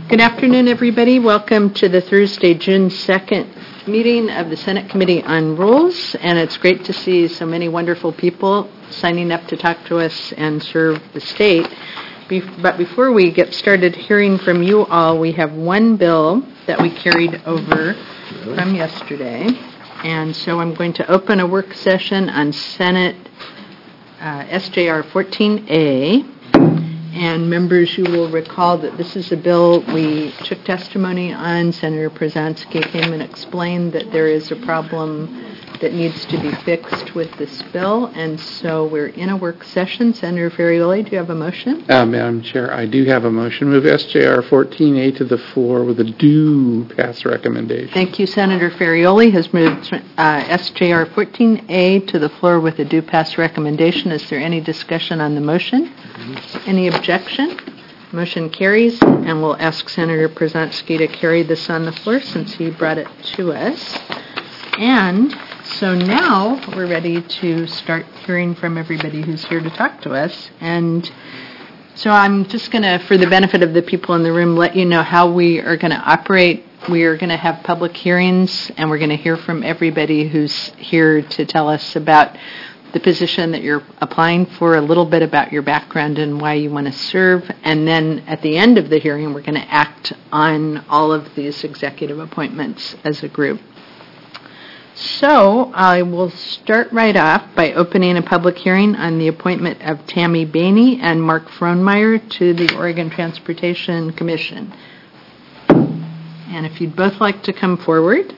Good afternoon, everybody. Welcome to the Thursday, June 2nd meeting of the Senate Committee on Rules, and it's great to see so many wonderful people signing up to talk to us and serve the state. But before we get started hearing from you all, we have one bill that we carried over from yesterday, and so I'm going to open a work session on Senate SJR 14A. And members, you will recall that this is a bill we took testimony on. Senator Przanski came and explained that there is a problem that needs to be fixed with this bill, and so we're in a work session. Senator Ferrioli, do you have a motion? Madam Chair, I do have a motion. Move SJR 14A to the floor with a due pass recommendation. Thank you. Senator Ferrioli has moved SJR 14A to the floor with a due pass recommendation. Is there any discussion on the motion? Any objection? Motion carries, and we'll ask Senator Przanski to carry this on the floor since he brought it to us. And so now we're ready to start hearing from everybody who's here to talk to us. And so I'm just going to, for the benefit of the people in the room, let you know how we are going to operate. We are going to have public hearings, and we're going to hear from everybody who's here to tell us about the position that you're applying for, a little bit about your background and why you want to serve, and then at the end of the hearing, we're going to act on all of these executive appointments as a group. So I will start right off by opening a public hearing on the appointment of Tammy Bainey and Mark Frohnmeyer to the Oregon Transportation Commission. And if you'd both like to come forward.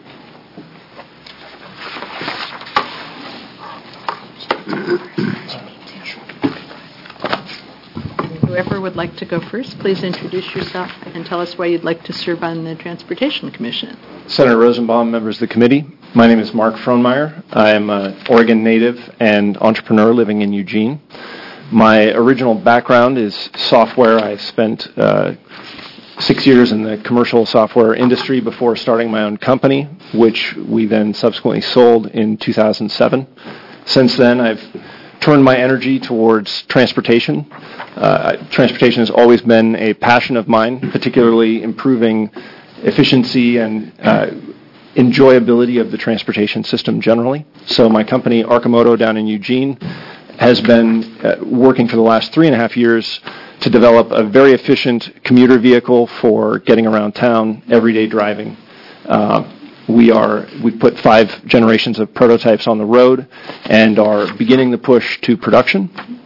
Whoever would like to go first, please introduce yourself and tell us why you'd like to serve on the Transportation Commission. Senator Rosenbaum, members of the committee, my name is Mark Frohnmeyer. I am an Oregon native and entrepreneur living in Eugene. My original background is software. I spent 6 years in the commercial software industry before starting my own company, which we then subsequently sold in 2007. Since then, I've turned my energy towards transportation. Transportation has always been a passion of mine, particularly improving efficiency and enjoyability of the transportation system generally. So my company, Arcimoto, down in Eugene, has been working for the last 3.5 years to develop a very efficient commuter vehicle for getting around town, everyday driving. We've put 5 generations of prototypes on the road and are beginning the push to production.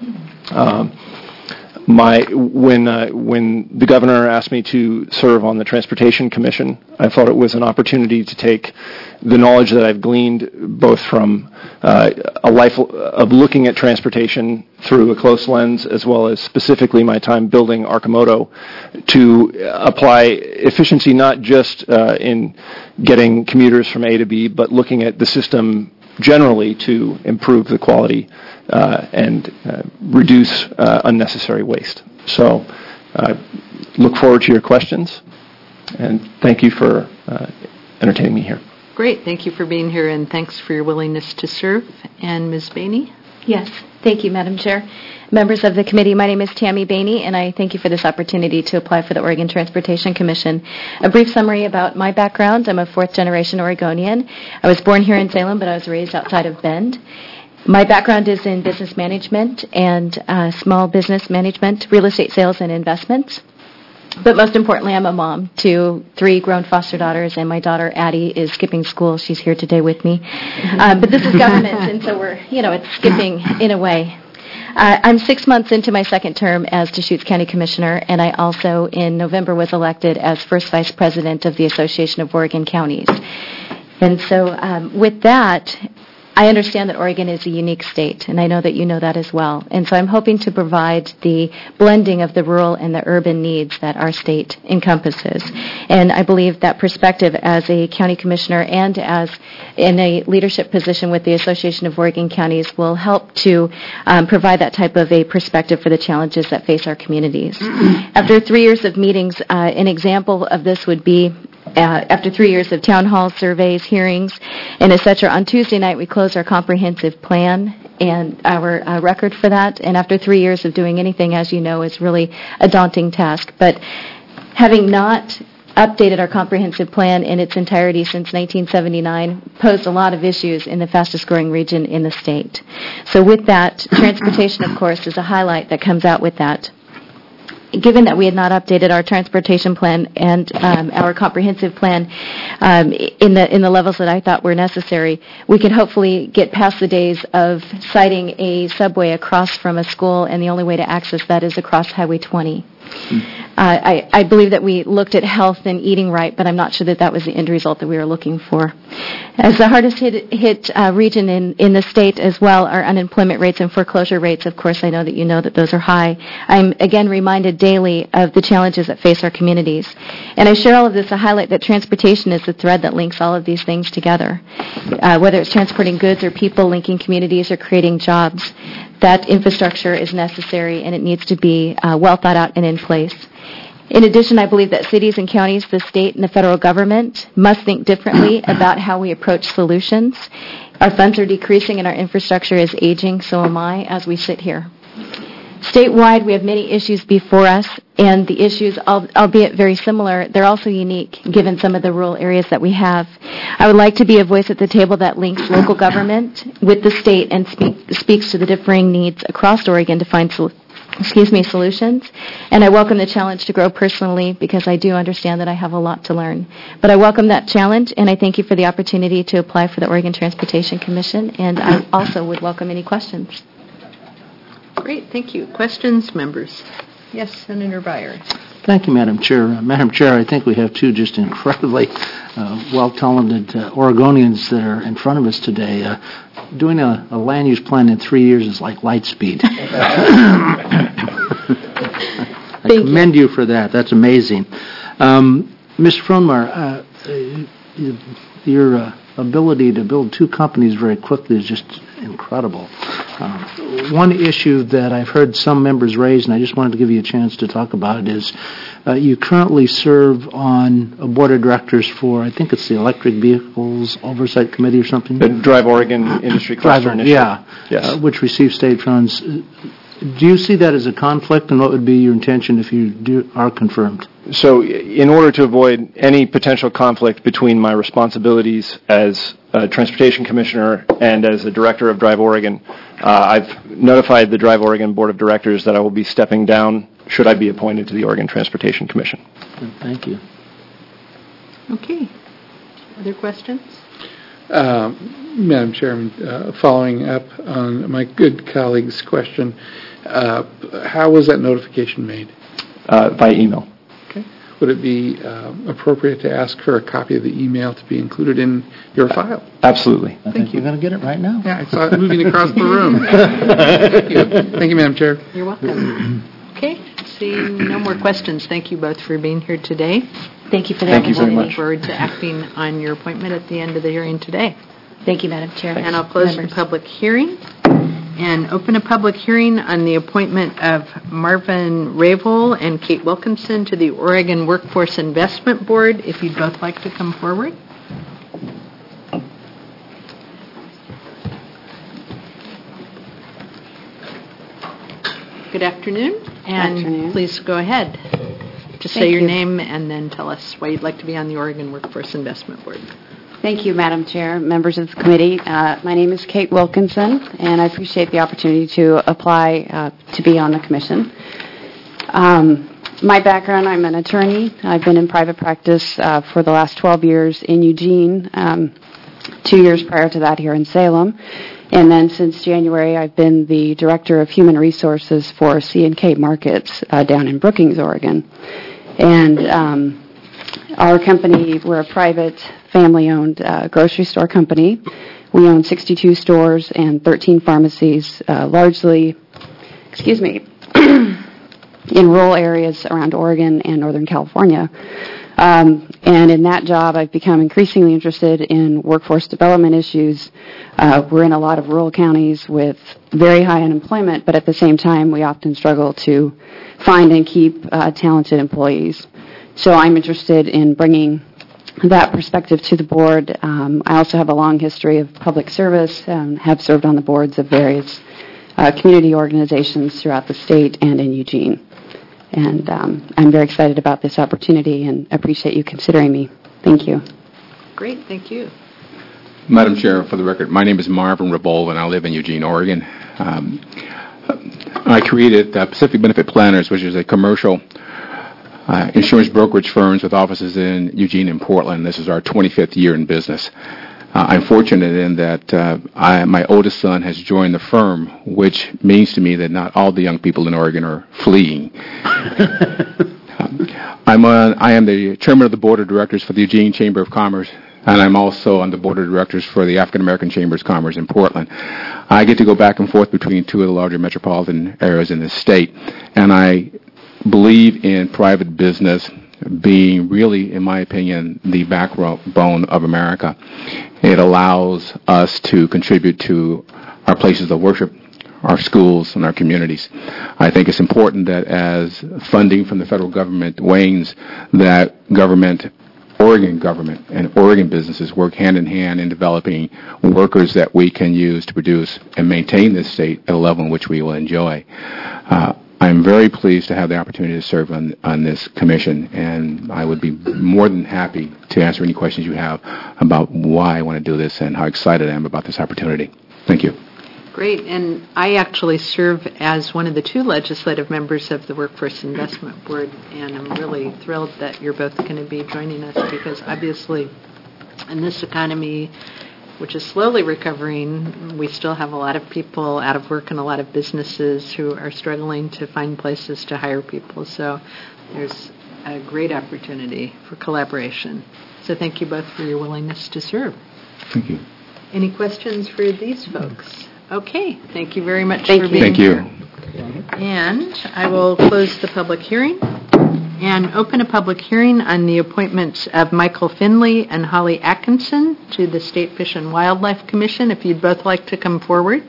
When the governor asked me to serve on the Transportation Commission, I thought it was an opportunity to take the knowledge that I've gleaned both from a life of looking at transportation through a close lens, as well as specifically my time building Arcimoto, to apply efficiency not just in getting commuters from A to B, but looking at the system generally to improve the quality and reduce unnecessary waste. So look forward to your questions, and thank you for entertaining me here. Great. Thank you for being here, and thanks for your willingness to serve. And Ms. Bainey? Yes. Thank you, Madam Chair. Members of the committee, my name is Tammy Bainey, and I thank you for this opportunity to apply for the Oregon Transportation Commission. A brief summary about my background. I'm a fourth-generation Oregonian. I was born here in Salem, but I was raised outside of Bend. My background is in business management and small business management, real estate sales, and investments. But most importantly, I'm a mom to 3 grown foster daughters, and my daughter Addie is skipping school. She's here today with me. But this is government, and so it's skipping in a way. I'm 6 months into my second term as Deschutes County Commissioner, and I also, in November, was elected as first Vice President of the Association of Oregon Counties. And so with that, I understand that Oregon is a unique state, and I know that you know that as well. And so I'm hoping to provide the blending of the rural and the urban needs that our state encompasses. And I believe that perspective as a county commissioner and as in a leadership position with the Association of Oregon Counties will help to provide that type of a perspective for the challenges that face our communities. After 3 years of meetings, an example of this would be after 3 years of town hall surveys, hearings, and etc. On Tuesday night, we closed our comprehensive plan and our record for that. And after 3 years of doing anything, as you know, is really a daunting task. But having not updated our comprehensive plan in its entirety since 1979, posed a lot of issues in the fastest growing region in the state. So with that, transportation, of course, is a highlight that comes out with that. Given that we had not updated our transportation plan and our comprehensive plan in the levels that I thought were necessary, we could hopefully get past the days of citing a subway across from a school, and the only way to access that is across Highway 20. I believe that we looked at health and eating right, but I'm not sure that that was the end result that we were looking for. As the hardest hit region in the state as well, our unemployment rates and foreclosure rates, of course, I know that you know that those are high. I'm again reminded daily of the challenges that face our communities. And I share all of this to highlight that transportation is the thread that links all of these things together. Whether it's transporting goods or people, linking communities, or creating jobs, that infrastructure is necessary and it needs to be well thought out and in place. In addition, I believe that cities and counties, the state and the federal government must think differently about how we approach solutions. Our funds are decreasing and our infrastructure is aging, so am I, as we sit here. Statewide, we have many issues before us, and the issues, albeit very similar, they're also unique given some of the rural areas that we have. I would like to be a voice at the table that links local government with the state and speaks to the differing needs across Oregon to find solutions. And I welcome the challenge to grow personally because I do understand that I have a lot to learn. But I welcome that challenge, and I thank you for the opportunity to apply for the Oregon Transportation Commission, and I also would welcome any questions. Great, thank you. Questions, members? Yes, Senator Byers. Thank you, Madam Chair. Madam Chair, I think we have two just incredibly well-talented Oregonians that are in front of us today. Doing a land use plan in 3 years is like light speed. I commend you for that. That's amazing. Mr. Frohnmayer, your ability to build two companies very quickly is just incredible. One issue that I've heard some members raise, and I just wanted to give you a chance to talk about it, is you currently serve on a board of directors for, I think it's the Electric Vehicles Oversight Committee or something? The Drive Oregon Industry Cluster Initiative. Yeah, yes. Which receives state funds. Do you see that as a conflict, and what would be your intention if you are confirmed? So in order to avoid any potential conflict between my responsibilities as a Transportation Commissioner and as a Director of Drive Oregon, I've notified the Drive Oregon Board of Directors that I will be stepping down should I be appointed to the Oregon Transportation Commission. Thank you. Okay. Other questions? Madam Chairman, following up on my good colleague's question, how was that notification made? By email. Okay. Would it be appropriate to ask for a copy of the email to be included in your file? Absolutely. I think you're going to get it right now. Yeah, I saw it moving across the room. Thank you. Thank you, Madam Chair. You're welcome. Okay. Seeing no more questions, thank you both for being here today. Thank you for that. Thank you very I much. look forward to acting on your appointment at the end of the hearing today. Thank you, Madam Chair. And I'll close the public hearing and open a public hearing on the appointment of Marvin Ravel and Kate Wilkinson to the Oregon Workforce Investment Board. If you'd both like to come forward. Good afternoon, and please go ahead. Just say your name and then tell us why you'd like to be on the Oregon Workforce Investment Board. Thank you, Madam Chair, members of the committee. My name is Kate Wilkinson, and I appreciate the opportunity to apply to be on the commission. My background, I'm an attorney. I've been in private practice for the last 12 years in Eugene, 2 years prior to that here in Salem. And then since January, I've been the Director of Human Resources for C&K Markets down in Brookings, Oregon. And our company, we're a private, family-owned grocery store company. We own 62 stores and 13 pharmacies, largely, in rural areas around Oregon and Northern California. And in that job, I've become increasingly interested in workforce development issues. We're in a lot of rural counties with very high unemployment, but at the same time, we often struggle to find and keep talented employees. So I'm interested in bringing that perspective to the board. I also have a long history of public service and have served on the boards of various community organizations throughout the state and in Eugene. And I'm very excited about this opportunity and appreciate you considering me. Thank you. Great, thank you. Madam Chair, for the record, my name is Marvin Rabol, and I live in Eugene, Oregon. I created Pacific Benefit Planners, which is a commercial insurance brokerage firms with offices in Eugene and Portland. This is our 25th year in business. I'm fortunate in that my oldest son has joined the firm, which means to me that not all the young people in Oregon are fleeing. I am the chairman of the board of directors for the Eugene Chamber of Commerce, and I'm also on the board of directors for the African American Chambers of Commerce in Portland. I get to go back and forth between two of the larger metropolitan areas in the state, and I believe in private business being really, in my opinion, the backbone of America. It allows us to contribute to our places of worship, our schools, and our communities. I think it's important that as funding from the federal government wanes, that Oregon government and Oregon businesses work hand in hand in developing workers that we can use to produce and maintain this state at a level in which we will enjoy. I'm very pleased to have the opportunity to serve on this commission, and I would be more than happy to answer any questions you have about why I want to do this and how excited I am about this opportunity. Thank you. Great, and I actually serve as one of the two legislative members of the Workforce Investment Board, and I'm really thrilled that you're both going to be joining us because obviously in this economy, which is slowly recovering, we still have a lot of people out of work and a lot of businesses who are struggling to find places to hire people. So there's a great opportunity for collaboration. So thank you both for your willingness to serve. Thank you. Any questions for these folks? Okay, thank you very much Thank for you. being Thank you. here. And I will close the public hearing and open a public hearing on the appointments of Michael Finley and Holly Atkinson to the State Fish and Wildlife Commission. If you'd both like to come forward.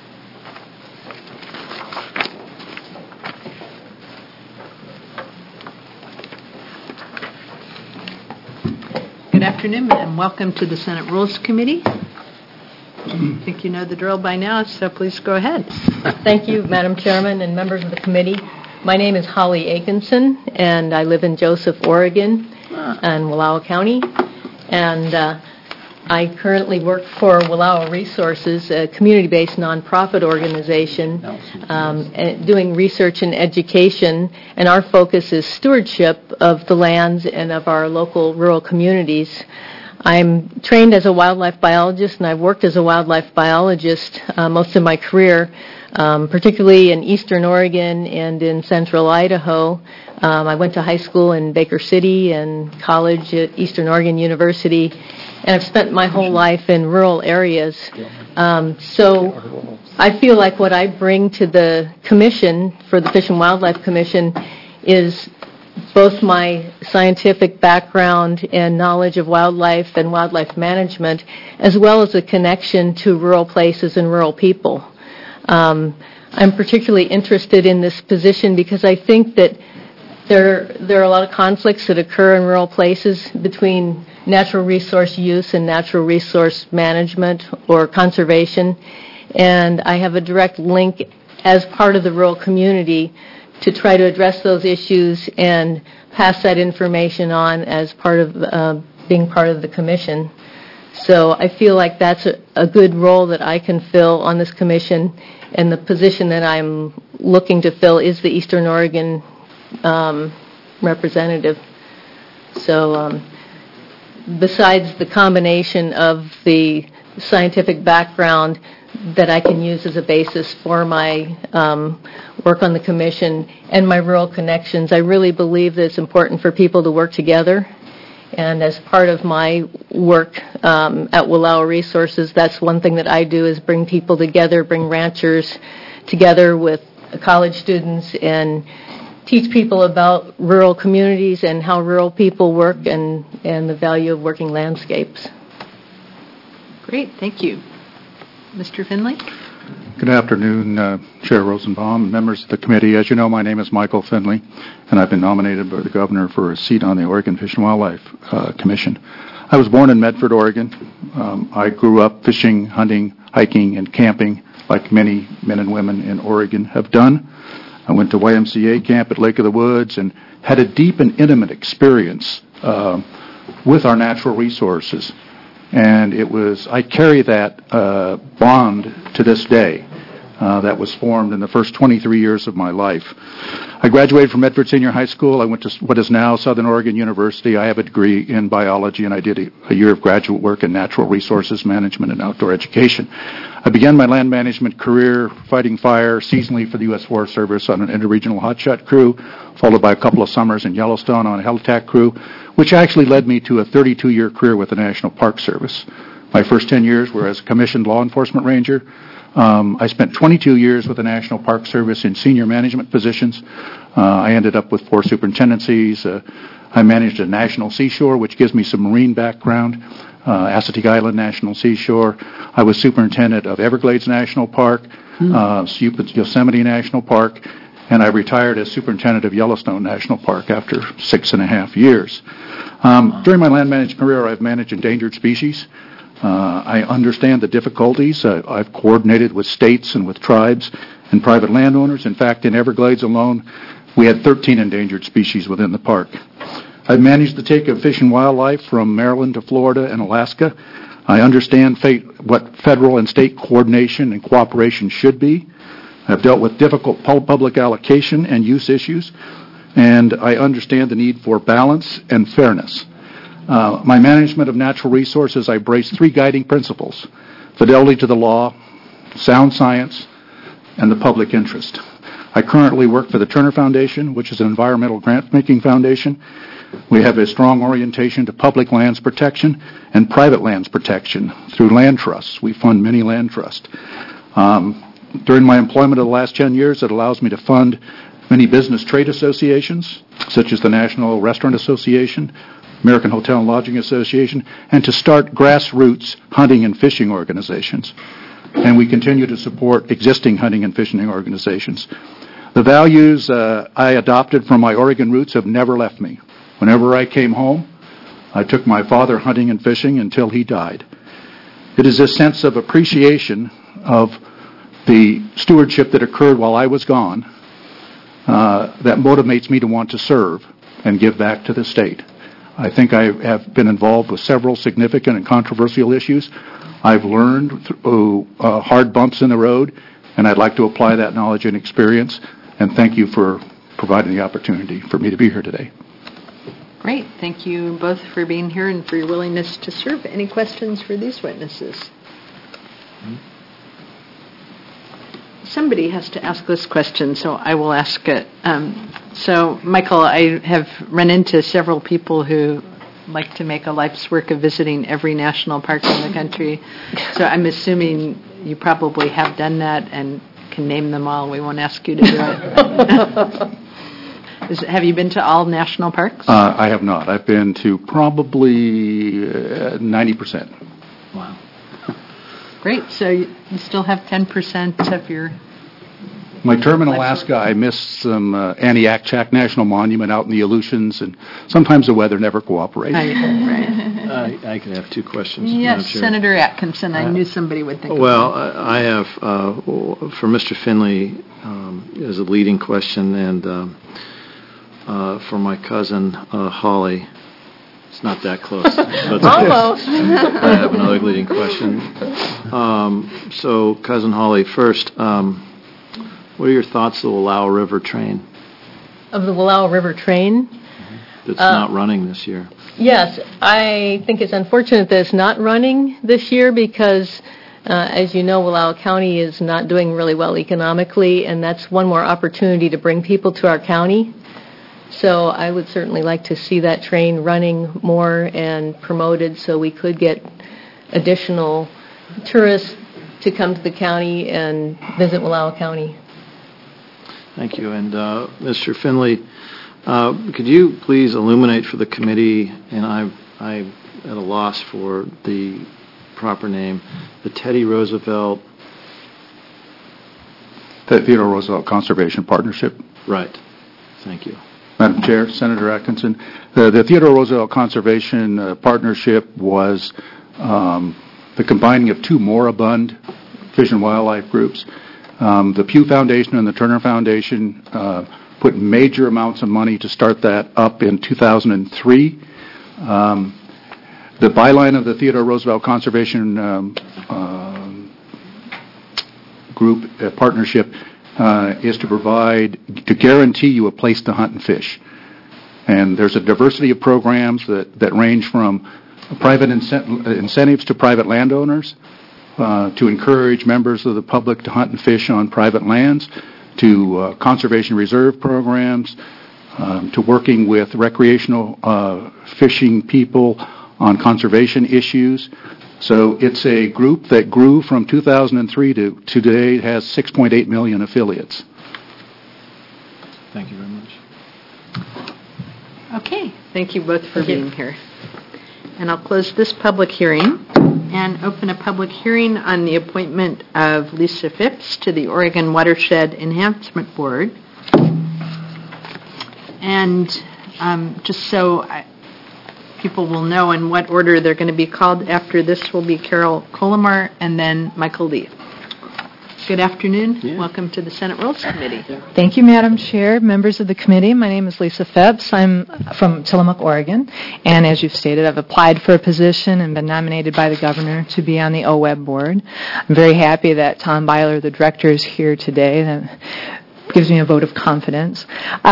Good afternoon and welcome to the Senate Rules Committee. I think you know the drill by now, so please go ahead. Thank you, Madam Chairman and members of the committee. My name is Holly Atkinson, and I live in Joseph, Oregon, and Wallowa County. And I currently work for Wallowa Resources, a community-based nonprofit organization, doing research and education. And our focus is stewardship of the lands and of our local rural communities. I'm trained as a wildlife biologist, and I've worked as a wildlife biologist most of my career, particularly in eastern Oregon and in central Idaho. I went to high school in Baker City and college at Eastern Oregon University, and I've spent my whole life in rural areas. So I feel like what I bring to the commission, for the Fish and Wildlife Commission, is both my scientific background and knowledge of wildlife and wildlife management, as well as a connection to rural places and rural people. I'm particularly interested in this position because I think that there are a lot of conflicts that occur in rural places between natural resource use and natural resource management or conservation, and I have a direct link as part of the rural community to try to address those issues and pass that information on as part of being part of the commission. So I feel like that's a good role that I can fill on this commission, and the position that I'm looking to fill is the Eastern Oregon representative. So besides the combination of the scientific background that I can use as a basis for my work on the commission and my rural connections, I really believe that it's important for people to work together. And as part of my work at Wallowa Resources, that's one thing that I do is bring people together, bring ranchers together with college students and teach people about rural communities and how rural people work and the value of working landscapes. Great, thank you. Mr. Finley? Good afternoon, Chair Rosenbaum, members of the committee. As you know, my name is Michael Finley, and I've been nominated by the governor for a seat on the Oregon Fish and Wildlife Commission. I was born in Medford, Oregon. I grew up fishing, hunting, hiking, and camping like many men and women in Oregon have done. I went to YMCA camp at Lake of the Woods and had a deep and intimate experience with our natural resources. And I carry that bond to this day that was formed in the first 23 years of my life. I graduated from Medford Senior High School. I went to what is now Southern Oregon University. I have a degree in biology, and I did a year of graduate work in natural resources management and outdoor education. I began my land management career fighting fire seasonally for the U.S. Forest Service on an interregional hotshot crew, followed by a couple of summers in Yellowstone on a helitack crew, which actually led me to a 32-year career with the National Park Service. My first 10 years were as a commissioned law enforcement ranger. I spent 22 years with the National Park Service in senior management positions. I ended up with 4 superintendencies. I managed a national seashore, which gives me some marine background, Assateague Island National Seashore. I was superintendent of Everglades National Park, Yosemite National Park, and I retired as superintendent of Yellowstone National Park after 6.5 years. During my land management career, I've managed endangered species. I understand the difficulties. I've coordinated with states and with tribes and private landowners. In fact, in Everglades alone, we had 13 endangered species within the park. I've managed the take of fish and wildlife from Maryland to Florida and Alaska. I understand what federal and state coordination and cooperation should be. I've dealt with difficult public allocation and use issues, and I understand the need for balance and fairness. My management of natural resources, I embrace 3 guiding principles: fidelity to the law, sound science, and the public interest. I currently work for the Turner Foundation, which is an environmental grant-making foundation. We have a strong orientation to public lands protection and private lands protection through land trusts. We fund many land trusts. During my employment of the last 10 years, it allows me to fund many business trade associations, such as the National Restaurant Association, American Hotel and Lodging Association, and to start grassroots hunting and fishing organizations. And we continue to support existing hunting and fishing organizations. The values I adopted from my Oregon roots have never left me. Whenever I came home, I took my father hunting and fishing until he died. It is a sense of appreciation of the stewardship that occurred while I was gone that motivates me to want to serve and give back to the state. I think I have been involved with several significant and controversial issues. I've learned through hard bumps in the road, and I'd like to apply that knowledge and experience. And thank you for providing the opportunity for me to be here today. Great. Thank you both for being here and for your willingness to serve. Any questions for these witnesses? Somebody has to ask this question, so I will ask it. So, Michael, I have run into several people who like to make a life's work of visiting every national park in the country. So I'm assuming you probably have done that and can name them all. We won't ask you to do it. Have you been to all national parks? I have not. I've been to probably 90%. Wow. Great. So you still have 10% of your... My term in Alaska, I missed some Aniakchak National Monument out in the Aleutians, and sometimes the weather never cooperates. Right. I can have 2 questions. Yes, Senator Atkinson. I knew somebody would think well, of that. I have, for Mr. Finley, is a leading question, and for my cousin, Holly, it's not that close. Almost. I have another leading question. So, Cousin Holly, first, what are your thoughts of the Wallowa River train? Of the Wallowa River train? That's not running this year. Yes, I think it's unfortunate that it's not running this year because, as you know, Wallowa County is not doing really well economically, and that's one more opportunity to bring people to our county. So I would certainly like to see that train running more and promoted so we could get additional tourists to come to the county and visit Wallowa County. Thank you. And Mr. Finley, could you please illuminate for the committee, and I'm at a loss for the proper name, the Teddy Roosevelt... The Theodore Roosevelt Conservation Partnership. Right. Thank you. Madam Chair, Senator Atkinson, the Theodore Roosevelt Conservation Partnership was the combining of 2 moribund fish and wildlife groups. The Pew Foundation and the Turner Foundation put major amounts of money to start that up in 2003. The byline of the Theodore Roosevelt Conservation Group partnership is to guarantee you a place to hunt and fish. And there's a diversity of programs that range from private incentives to private landowners, to encourage members of the public to hunt and fish on private lands, to conservation reserve programs, to working with recreational fishing people on conservation issues. So it's a group that grew from 2003 to today. It has 6.8 million affiliates. Thank you very much. Okay, thank you both for being here. And I'll close this public hearing and open a public hearing on the appointment of Lisa Phipps to the Oregon Watershed Enhancement Board. And just so people will know in what order they're going to be called, after this will be Carol Colomar and then Michael Lee. Good afternoon. Yeah. Welcome to the Senate Rules Committee. Thank you, Madam Chair, members of the committee. My name is Lisa Phipps. I'm from Tillamook, Oregon, and as you've stated, I've applied for a position and been nominated by the governor to be on the OWEB board. I'm very happy that Tom Byler, the director, is here today. That gives me a vote of confidence.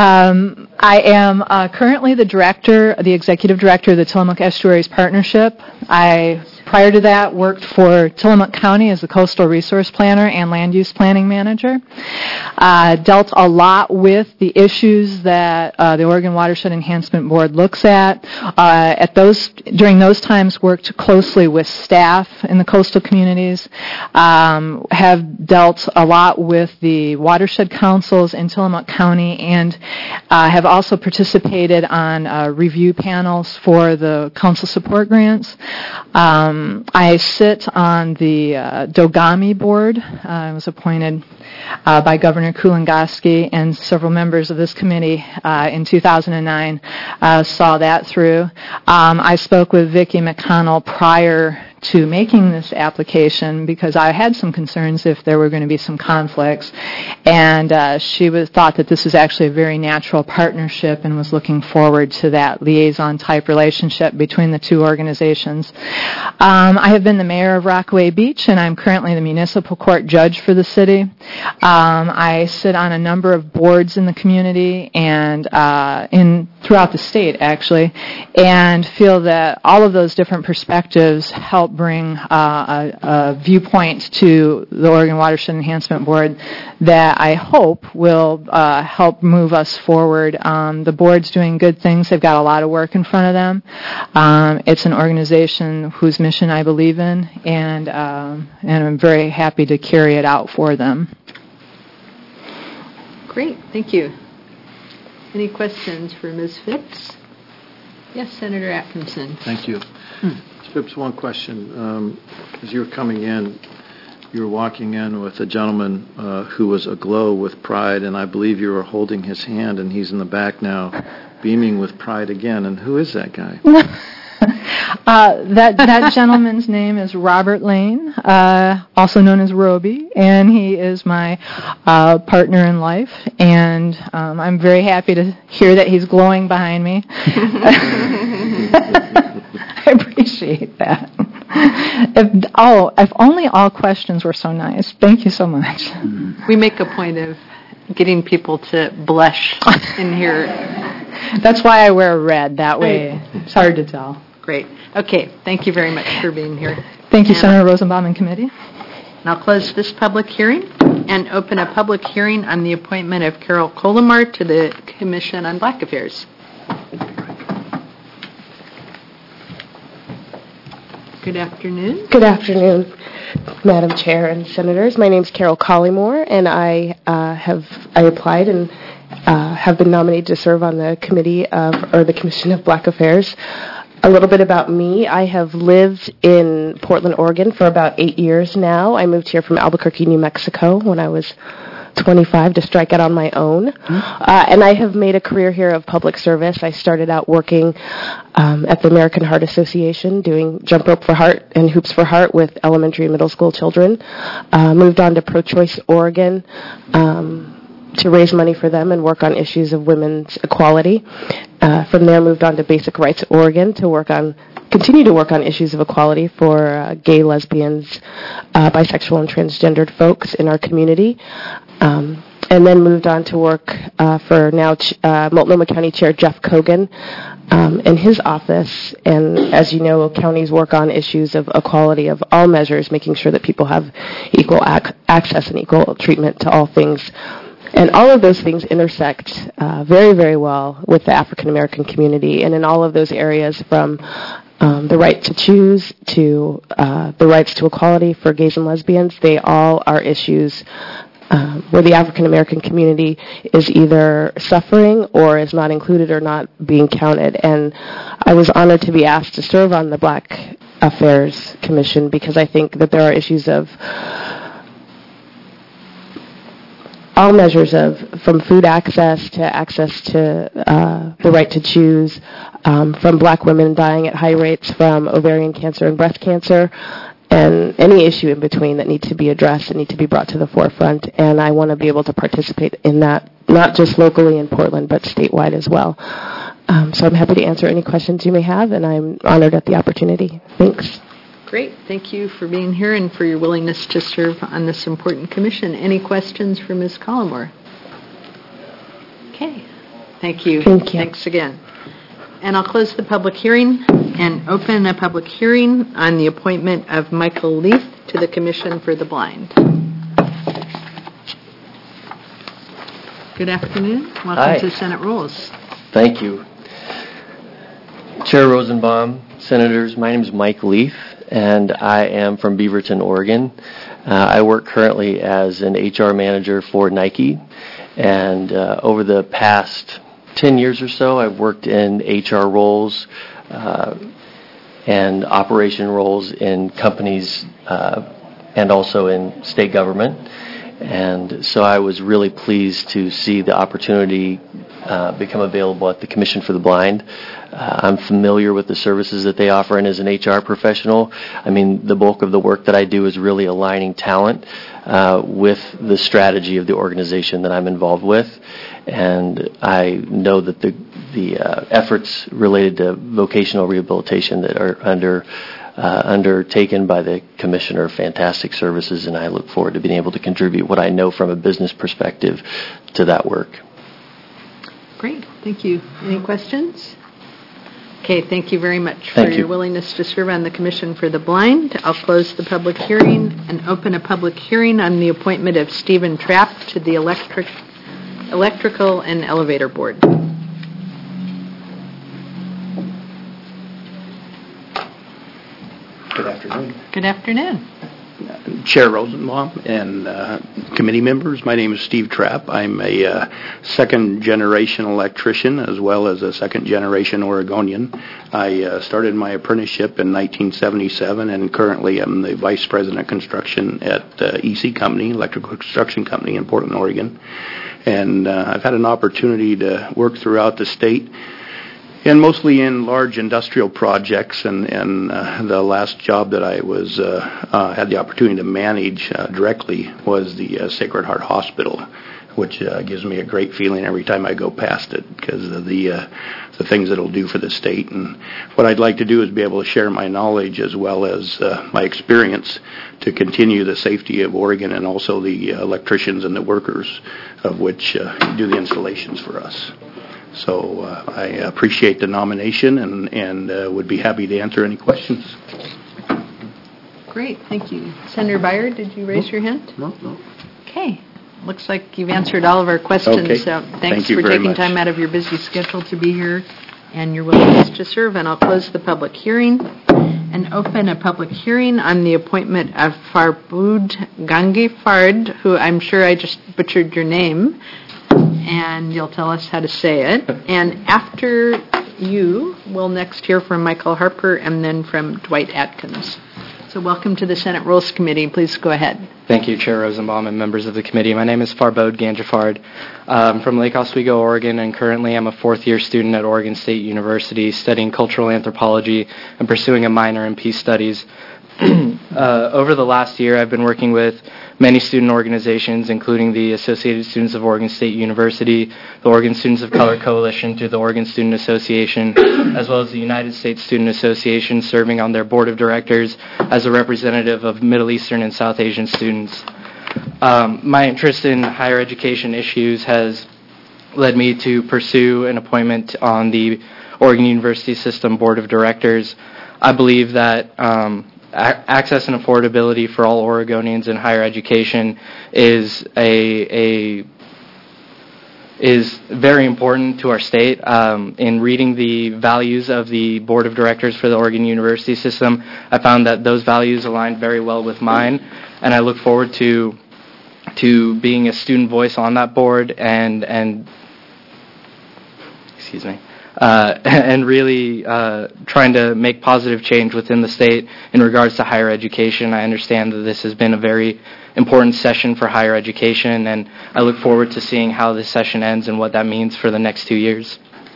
I am currently the executive director of the Tillamook Estuaries Partnership. I, prior to that, worked for Tillamook County as the coastal resource planner and land use planning manager. Dealt a lot with the issues that the Oregon Watershed Enhancement Board looks at. During those times, worked closely with staff in the coastal communities. Have dealt a lot with the watershed councils in Tillamook County, and have also participated on review panels for the council support grants. I sit on the Dogami board. I was appointed by Governor Kulingoski, and several members of this committee in 2009 saw that through. I spoke with Vicki McConnell prior to making this application because I had some concerns if there were going to be some conflicts, and she thought that this was actually a very natural partnership and was looking forward to that liaison type relationship between the two organizations. I have been the mayor of Rockaway Beach, and I'm currently the municipal court judge for the city. I sit on a number of boards in the community and throughout the state, actually, and feel that all of those different perspectives help bring a viewpoint to the Oregon Watershed Enhancement Board that I hope will help move us forward. The board's doing good things. They've got a lot of work in front of them. It's an organization whose mission I believe in, and I'm very happy to carry it out for them. Great, thank you. Any questions for Ms. Phipps? Yes, Senator Atkinson. Thank you. Ms. Phipps, one question. As you were coming in, you were walking in with a gentleman who was aglow with pride, and I believe you were holding his hand, and he's in the back now, beaming with pride again. And who is that guy? That gentleman's name is Robert Lane, also known as Roby, and he is my partner in life, and I'm very happy to hear that he's glowing behind me. I appreciate that. If only all questions were so nice. Thank you so much. We make a point of getting people to blush in here. That's why I wear red. That way it's hard to tell. Great. Okay. Thank you very much for being here. Thank you, Senator Rosenbaum and committee. And I'll close this public hearing and open a public hearing on the appointment of Carol Colomar to the Commission on Black Affairs. Good afternoon. Good afternoon, Madam Chair and Senators. My name is Carol Collymore, and I applied and have been nominated to serve on the the Commission of Black Affairs. A little bit about me. I have lived in Portland, Oregon for about 8 years now. I moved here from Albuquerque, New Mexico when I was 25 to strike out on my own. And I have made a career here of public service. I started out working at the American Heart Association doing jump rope for heart and hoops for heart with elementary and middle school children. Moved on to Pro-Choice Oregon to raise money for them and work on issues of women's equality. From there, moved on to Basic Rights Oregon to continue to work on issues of equality for gay, lesbians, bisexual, and transgendered folks in our community. And then moved on to work for now Multnomah County Chair Jeff Kogan in his office. And as you know, counties work on issues of equality of all measures, making sure that people have equal access and equal treatment to all things. And all of those things intersect very, very well with the African American community. And in all of those areas, from the right to choose to the rights to equality for gays and lesbians, they all are issues where the African American community is either suffering or is not included or not being counted. And I was honored to be asked to serve on the Black Affairs Commission because I think that there are issues of all measures of, from food access to the right to choose, from black women dying at high rates from ovarian cancer and breast cancer, and any issue in between that need to be addressed and need to be brought to the forefront. And I want to be able to participate in that, not just locally in Portland, but statewide as well. So I'm happy to answer any questions you may have, and I'm honored at the opportunity. Thanks. Great. Thank you for being here and for your willingness to serve on this important commission. Any questions for Ms. Collymore? Okay. Thank you. Thank you. Thanks again. And I'll close the public hearing and open a public hearing on the appointment of Michael Leith to the Commission for the Blind. Good afternoon. Welcome Hi. to Senate Rules. Thank you. Chair Rosenbaum, Senators, my name is Mike Leaf, and I am from Beaverton, Oregon. I work currently as an HR manager for Nike, and over the past 10 years or so, I've worked in HR roles and operation roles in companies and also in state government. And so I was really pleased to see the opportunity become available at the Commission for the Blind. I'm familiar with the services that they offer, and as an HR professional, I mean, the bulk of the work that I do is really aligning talent with the strategy of the organization that I'm involved with. And I know that the efforts related to vocational rehabilitation that are undertaken by the Commission are fantastic services, and I look forward to being able to contribute what I know from a business perspective to that work. Great. Thank you. Any questions? Okay, thank you very much for your willingness to serve on the Commission for the Blind. I'll close the public hearing and open a public hearing on the appointment of Stephen Trapp to the Electrical and Elevator Board. Good afternoon. Good afternoon. Chair Rosenbaum and committee members, my name is Steve Trapp. I'm a second-generation electrician as well as a second-generation Oregonian. I started my apprenticeship in 1977 and currently am the Vice President of Construction at EC Company, Electrical Construction Company in Portland, Oregon. And I've had an opportunity to work throughout the state, and mostly in large industrial projects, and the last job that I was had the opportunity to manage directly was the Sacred Heart Hospital, which gives me a great feeling every time I go past it because of the things that it'll do for the state. And what I'd like to do is be able to share my knowledge as well as my experience to continue the safety of Oregon and also the electricians and the workers of which do the installations for us. So I appreciate the nomination and would be happy to answer any questions. Great, thank you. Senator Byer, did you raise your hand? No. Okay. Looks like you've answered all of our questions. Okay. So thanks Thank you for very taking much. time out of your busy schedule to be here and your willingness to serve. And I'll close the public hearing and open a public hearing on the appointment of Farbood Gangifard, who I'm sure I just butchered your name, and you'll tell us how to say it. And after you, we'll next hear from Michael Harper and then from Dwight Atkins. So welcome to the Senate Rules Committee. Please go ahead. Thank you, Chair Rosenbaum and members of the committee. My name is Farbod Ganjafard. I'm from Lake Oswego, Oregon, and currently I'm a fourth-year student at Oregon State University studying cultural anthropology and pursuing a minor in peace studies. Over the last year, I've been working with many student organizations, including the Associated Students of Oregon State University, the Oregon Students of Color Coalition through the Oregon Student Association, as well as the United States Student Association, serving on their board of directors as a representative of Middle Eastern and South Asian students. My interest in higher education issues has led me to pursue an appointment on the Oregon University System Board of Directors. I believe that access and affordability for all Oregonians in higher education is very important to our state. In reading the values of the Board of Directors for the Oregon University System, I found that those values aligned very well with mine, and I look forward to being a student voice on that board and really trying to make positive change within the state in regards to higher education. I understand that this has been a very important session for higher education, and I look forward to seeing how this session ends and what that means for the next 2 years.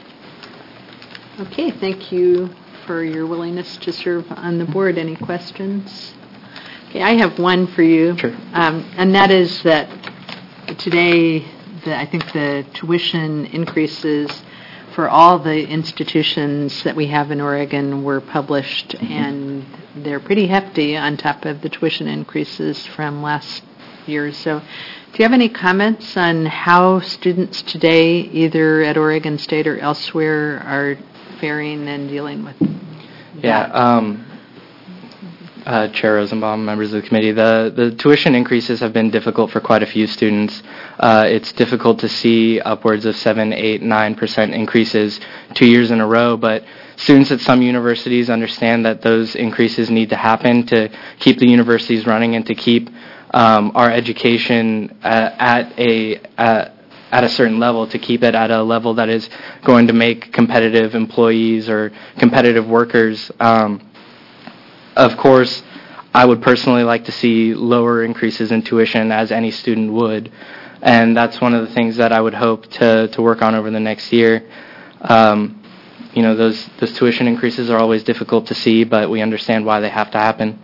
Okay, thank you for your willingness to serve on the board. Any questions? Okay, I have one for you. Sure. And that is that today, I think the tuition increases for all the institutions that we have in Oregon were published, and they're pretty hefty on top of the tuition increases from last year. So do you have any comments on how students today, either at Oregon State or elsewhere, are faring and dealing with that? Chair Rosenbaum, members of the committee, the tuition increases have been difficult for quite a few students. It's difficult to see upwards of 7, 8, 9% increases 2 years in a row, but students at some universities understand that those increases need to happen to keep the universities running and to keep our education at a certain level, to keep it at a level that is going to make competitive employees or competitive workers. Of course, I would personally like to see lower increases in tuition, as any student would, and that's one of the things that I would hope to work on over the next year. Those tuition increases are always difficult to see, but we understand why they have to happen.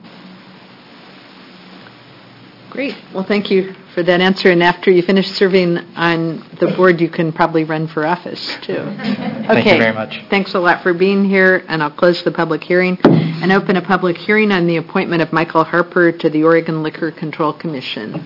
Great. Well, thank you for that answer. And after you finish serving on the board, you can probably run for office, too. Okay. Thank you very much. Thanks a lot for being here, and I'll close the public hearing and open a public hearing on the appointment of Michael Harper to the Oregon Liquor Control Commission.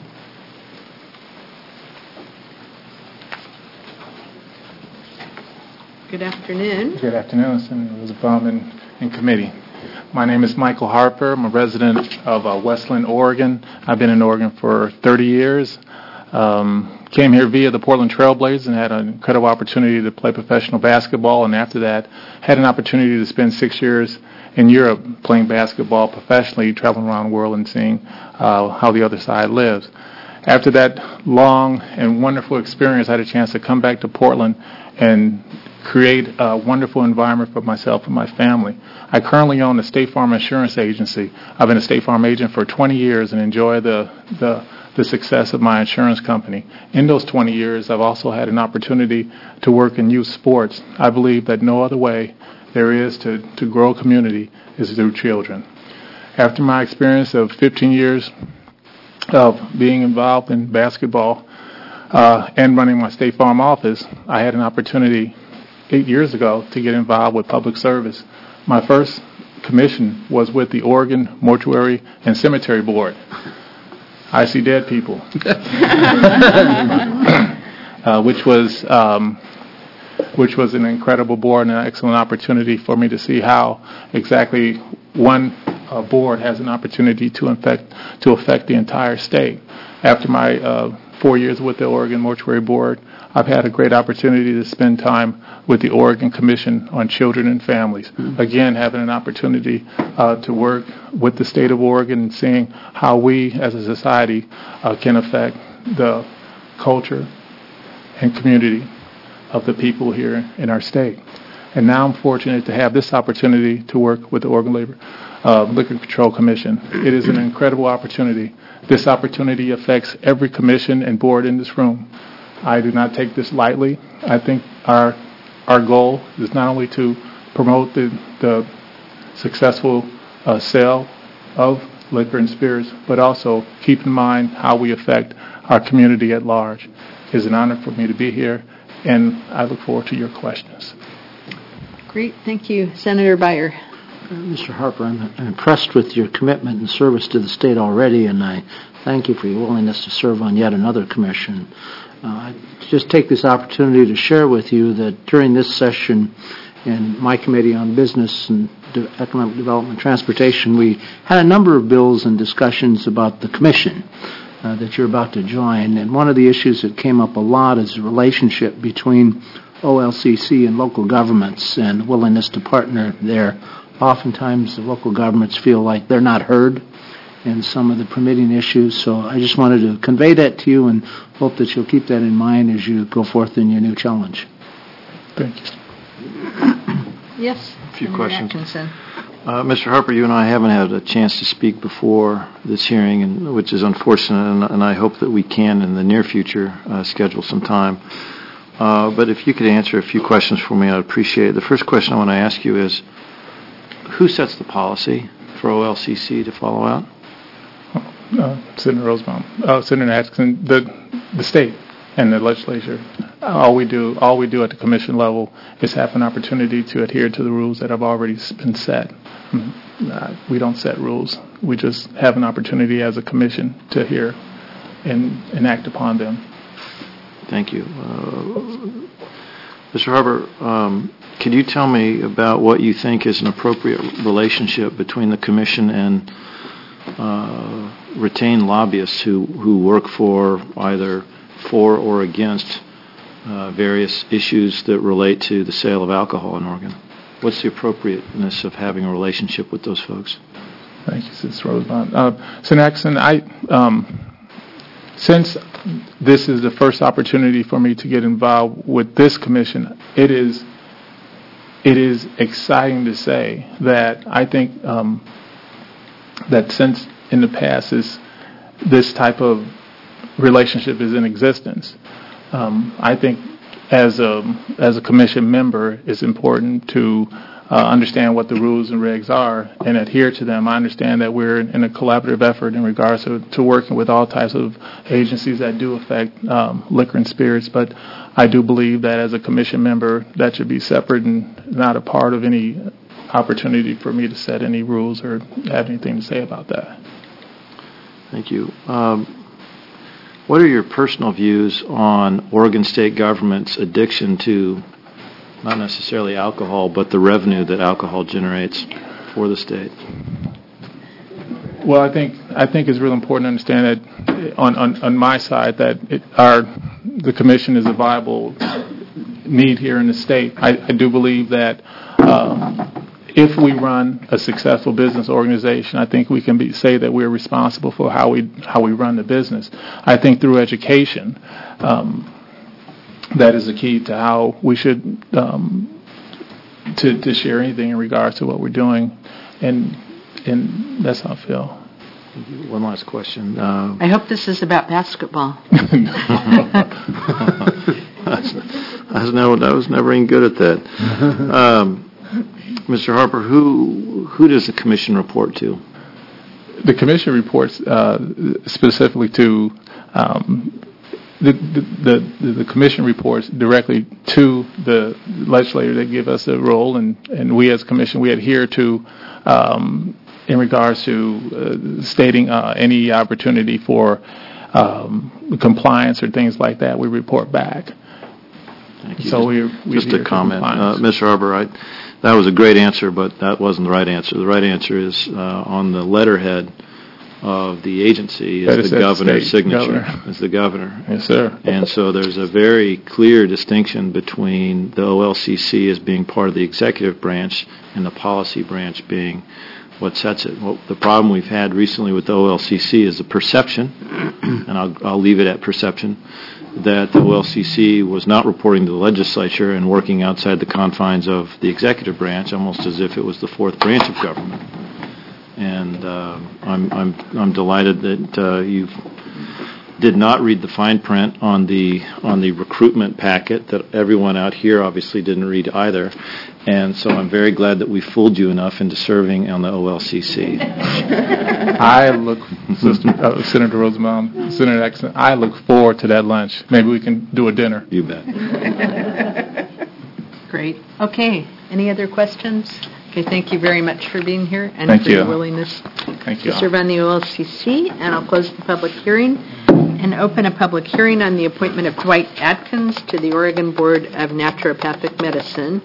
Good afternoon. Good afternoon, Senator Rosenbaum and committee. My name is Michael Harper. I'm a resident of Westland, Oregon. I've been in Oregon for 30 years. Came here via the Portland Trailblazers and had an incredible opportunity to play professional basketball, and after that had an opportunity to spend 6 years in Europe playing basketball professionally, traveling around the world and seeing how the other side lives. After that long and wonderful experience, I had a chance to come back to Portland and create a wonderful environment for myself and my family. I currently own a State Farm insurance agency. I've been a State Farm agent for 20 years and enjoy the success of my insurance company. In those 20 years, I've also had an opportunity to work in youth sports. I believe that no other way there is to grow a community is through children. After my experience of 15 years of being involved in basketball and running my State Farm office, I had an opportunity 8 years ago to get involved with public service. My first commission was with the Oregon Mortuary and Cemetery Board. I see dead people. which was an incredible board and an excellent opportunity for me to see how exactly one board has an opportunity to affect the entire state. After my 4 years with the Oregon Mortuary Board, I've had a great opportunity to spend time with the Oregon Commission on Children and Families. Again, having an opportunity to work with the state of Oregon and seeing how we as a society can affect the culture and community of the people here in our state. And now I'm fortunate to have this opportunity to work with the Oregon Liquor Control Commission. It is an incredible opportunity. This opportunity affects every commission and board in this room. I do not take this lightly. I think our goal is not only to promote the successful sale of liquor and spirits, but also keep in mind how we affect our community at large. It is an honor for me to be here, and I look forward to your questions. Great. Thank you. Senator Byer. Mr. Harper, I'm impressed with your commitment and service to the state already, and I thank you for your willingness to serve on yet another commission. I just take this opportunity to share with you that during this session in my Committee on Business and Economic Development and Transportation, we had a number of bills and discussions about the commission that you're about to join. And one of the issues that came up a lot is the relationship between OLCC and local governments and willingness to partner there. Oftentimes the local governments feel like they're not heard in some of the permitting issues. So I just wanted to convey that to you and hope that you'll keep that in mind as you go forth in your new challenge. Thank you. Yes. A few Senator questions. Atkinson. Mr. Harper, you and I haven't had a chance to speak before this hearing, which is unfortunate, and I hope that we can in the near future schedule some time. But if you could answer a few questions for me, I'd appreciate it. The first question I want to ask you is, who sets the policy for OLCC to follow out? Senator Rosenbaum, Senator Atkinson, the state and the legislature. All we do at the commission level is have an opportunity to adhere to the rules that have already been set. We don't set rules. We just have an opportunity as a commission to hear and act upon them. Thank you. Mr. Harper, could you tell me about what you think is an appropriate relationship between the commission and retained lobbyists who work for either for or against various issues that relate to the sale of alcohol in Oregon? What's the appropriateness of having a relationship with those folks? Thank you, Senator Rosenbaum. Senator Atkinson, since this is the first opportunity for me to get involved with this commission, it is exciting to say that I think that since in the past this type of relationship is in existence, I think as a commission member, it's important to understand what the rules and regs are and adhere to them. I understand that we're in a collaborative effort in regards to working with all types of agencies that do affect liquor and spirits, but I do believe that as a commission member, that should be separate and not a part of any opportunity for me to set any rules or have anything to say about that. Thank you. What are your personal views on Oregon state government's addiction to not necessarily alcohol, but the revenue that alcohol generates for the state? Well, I think it's really important to understand that on my side that the commission is a viable need here in the state. I do believe that if we run a successful business organization, I think we can say that we're responsible for how we run the business. I think through education, that is the key to how we should to share anything in regards to what we're doing, and that's how I feel. One last question. I hope this is about basketball. I was never even good at that. Mr. Harper, who does the commission report to? The commission reports specifically to the commission reports directly to the legislator that give us a role, and we as commission we adhere to in regards to stating any opportunity for compliance or things like that. We report back. Thank you. So we just a comment, Mr. Harper. That was a great answer, but that wasn't the right answer. The right answer is on the letterhead of the agency is the governor's signature. Is the governor. Yes, sir. And so there's a very clear distinction between the OLCC as being part of the executive branch and the policy branch being what sets it. Well, the problem we've had recently with the OLCC is the perception, and I'll leave it at perception, that the OLCC was not reporting to the legislature and working outside the confines of the executive branch, almost as if it was the fourth branch of government. and I'm delighted that you did not read the fine print on the recruitment packet that everyone out here obviously didn't read either. And so I'm very glad that we fooled you enough into serving on the OLCC. I look, Senator Rosenbaum, Senator Atkinson, I look forward to that lunch. Maybe we can do a dinner. You bet. Great. Okay. Any other questions? Okay, thank you very much for being here and Thank for you. your willingness Thank to you. serve on the OLCC. And I'll close the public hearing and open a public hearing on the appointment of Dwight Atkins to the Oregon Board of Naturopathic Medicine.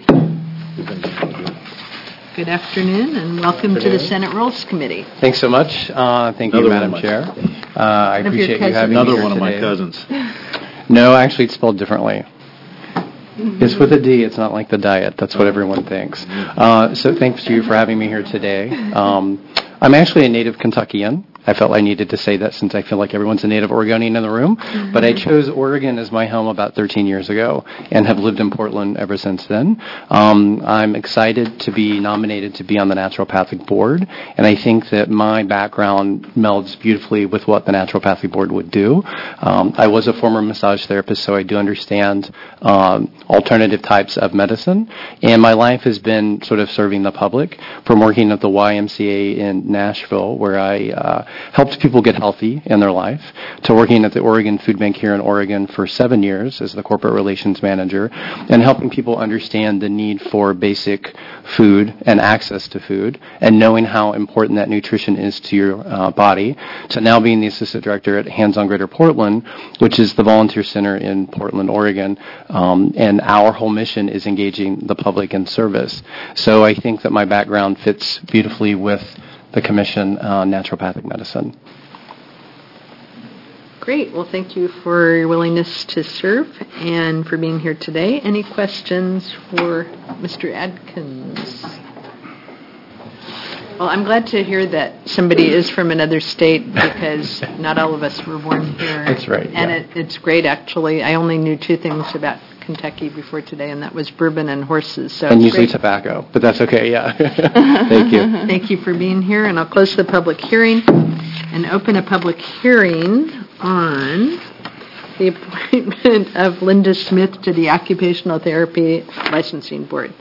Good afternoon and welcome to the Senate Rules Committee. Thanks so much. Thank you, Madam Chair. I appreciate you having me here Another one of my today. cousins. No, actually, it's spelled differently. It's with a D. It's not like the diet. That's what everyone thinks. So thanks to you for having me here today. I'm actually a native Kentuckian. I felt I needed to say that since I feel like everyone's a native Oregonian in the room. But I chose Oregon as my home about 13 years ago and have lived in Portland ever since then. I'm excited to be nominated to be on the Naturopathic Board, and I think that my background melds beautifully with what the Naturopathic Board would do. I was a former massage therapist, so I do understand alternative types of medicine, and my life has been sort of serving the public, from working at the YMCA in Nashville, where I helped people get healthy in their life, to working at the Oregon Food Bank here in Oregon for 7 years as the corporate relations manager, and helping people understand the need for basic food and access to food, and knowing how important that nutrition is to your body, to now being the assistant director at Hands on Greater Portland, which is the volunteer center in Portland, Oregon, and our whole mission is engaging the public in service. So I think that my background fits beautifully with the Commission on Naturopathic Medicine. Great. Well, thank you for your willingness to serve and for being here today. Any questions for Mr. Adkins? Well, I'm glad to hear that somebody is from another state because not all of us were born here. That's right. And yeah. it's great, actually. I only knew 2 things about Kentucky before today, and that was bourbon and horses. So and it's usually great. Tobacco, but that's okay, yeah. Thank you. Thank you for being here, and I'll close the public hearing and open a public hearing on the appointment of Linda Smith to the Occupational Therapy Licensing Board.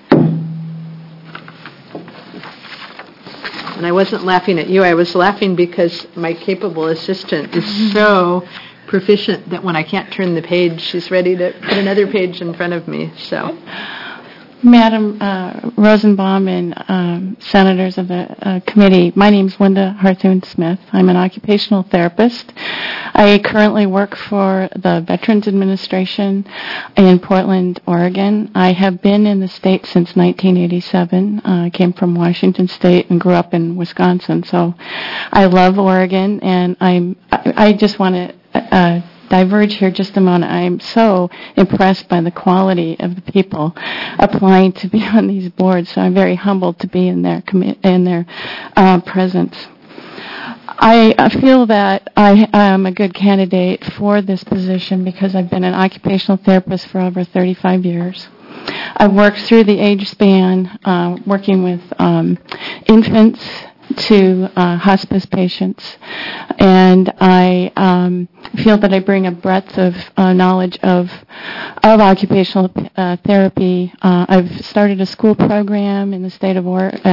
And I wasn't laughing at you. I was laughing because my capable assistant is so proficient that when I can't turn the page, she's ready to put another page in front of me. So, Madam Rosenbaum and senators of the committee, my name is Linda Harthune-Smith. I'm an occupational therapist. I currently work for the Veterans Administration in Portland, Oregon. I have been in the state since 1987. I came from Washington State and grew up in Wisconsin. So I love Oregon, and I just want to diverge here just a moment. I am so impressed by the quality of the people applying to be on these boards, so I'm very humbled to be in their presence. I feel that I am a good candidate for this position because I've been an occupational therapist for over 35 years. I've worked through the age span, working with infants to hospice patients, and I feel that I bring a breadth of knowledge of occupational therapy. I've started a school program in the state of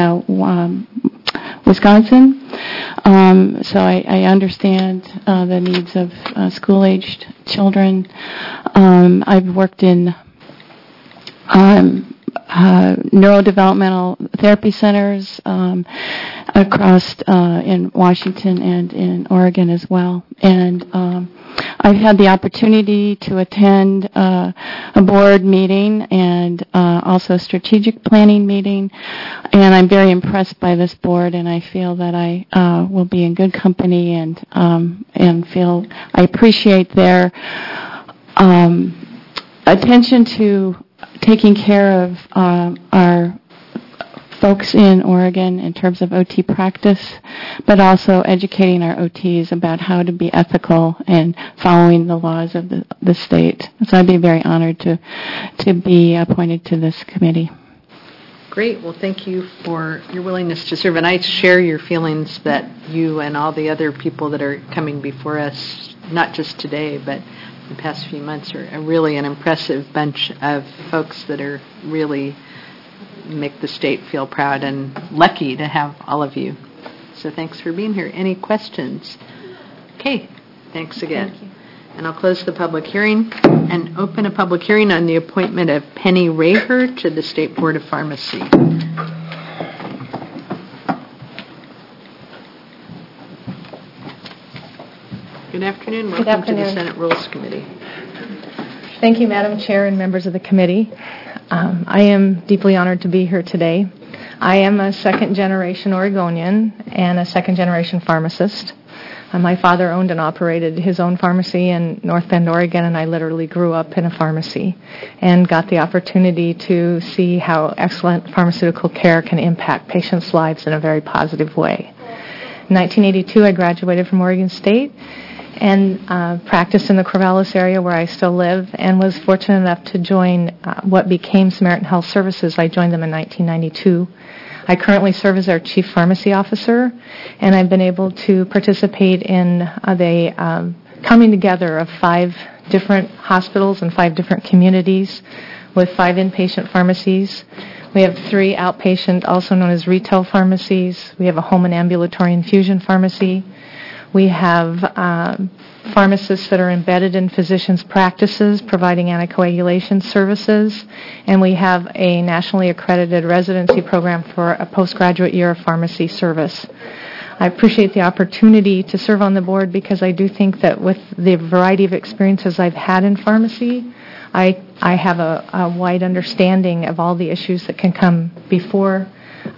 Wisconsin, so I understand the needs of school-aged children. I've worked in neurodevelopmental therapy centers across in Washington and in Oregon as well. And I've had the opportunity to attend a board meeting and also a strategic planning meeting, and I'm very impressed by this board, and I feel that I will be in good company and feel I appreciate their attention to taking care of our folks in Oregon in terms of OT practice, but also educating our OTs about how to be ethical and following the laws of the state. So I'd be very honored to be appointed to this committee. Great. Well, thank you for your willingness to serve. And I share your feelings that you and all the other people that are coming before us, not just today, but the past few months, are really an impressive bunch of folks that are really make the state feel proud and lucky to have all of you. So thanks for being here. Any questions? Okay. Thanks again. Thank you. And I'll close the public hearing and open a public hearing on the appointment of Penny Raher to the State Board of Pharmacy. Good afternoon. Welcome to the Senate Rules Committee. Thank you, Madam Chair and members of the committee. I am deeply honored to be here today. I am a second-generation Oregonian and a second-generation pharmacist. My father owned and operated his own pharmacy in North Bend, Oregon, and I literally grew up in a pharmacy and got the opportunity to see how excellent pharmaceutical care can impact patients' lives in a very positive way. In 1982, I graduated from Oregon State and practiced in the Corvallis area where I still live, and was fortunate enough to join what became Samaritan Health Services. I joined them in 1992. I currently serve as our Chief Pharmacy Officer, and I've been able to participate in the coming together of 5 different hospitals and 5 different communities with 5 inpatient pharmacies. We have 3 outpatient, also known as retail pharmacies. We have a home and ambulatory infusion pharmacy. We have pharmacists that are embedded in physicians' practices providing anticoagulation services, and we have a nationally accredited residency program for a postgraduate year of pharmacy service. I appreciate the opportunity to serve on the board because I do think that with the variety of experiences I've had in pharmacy, I have a wide understanding of all the issues that can come before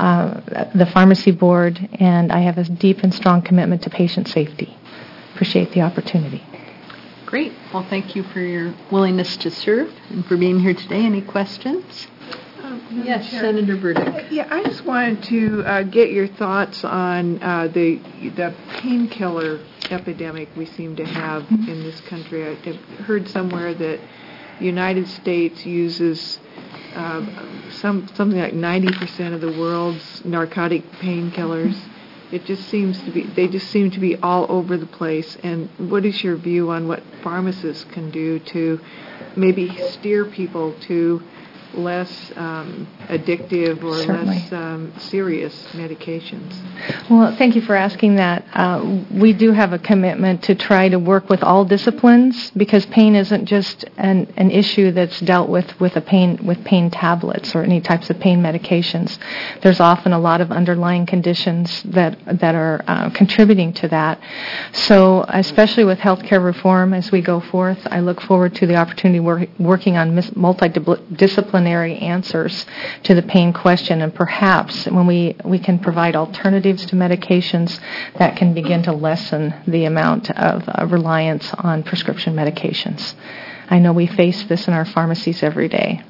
the pharmacy board, and I have a deep and strong commitment to patient safety. Appreciate the opportunity. Great. Well, thank you for your willingness to serve and for being here today. Any questions? Yes, Chair. Senator Burdick. Yeah, I just wanted to get your thoughts on the painkiller epidemic we seem to have in this country. I heard somewhere that the United States uses something like 90% of the world's narcotic painkillers. It just seems to be, they just seem to be all over the place. And what is your view on what pharmacists can do to maybe steer people to less addictive or Certainly. less serious medications? Well, thank you for asking that. We do have a commitment to try to work with all disciplines because pain isn't just an issue that's dealt with pain tablets or any types of pain medications. There's often a lot of underlying conditions that are contributing to that. So, especially with healthcare reform as we go forth, I look forward to the opportunity working on multidisciplinary answers to the pain question, and perhaps when we can provide alternatives to medications that can begin to lessen the amount of reliance on prescription medications. I know we face this in our pharmacies every day.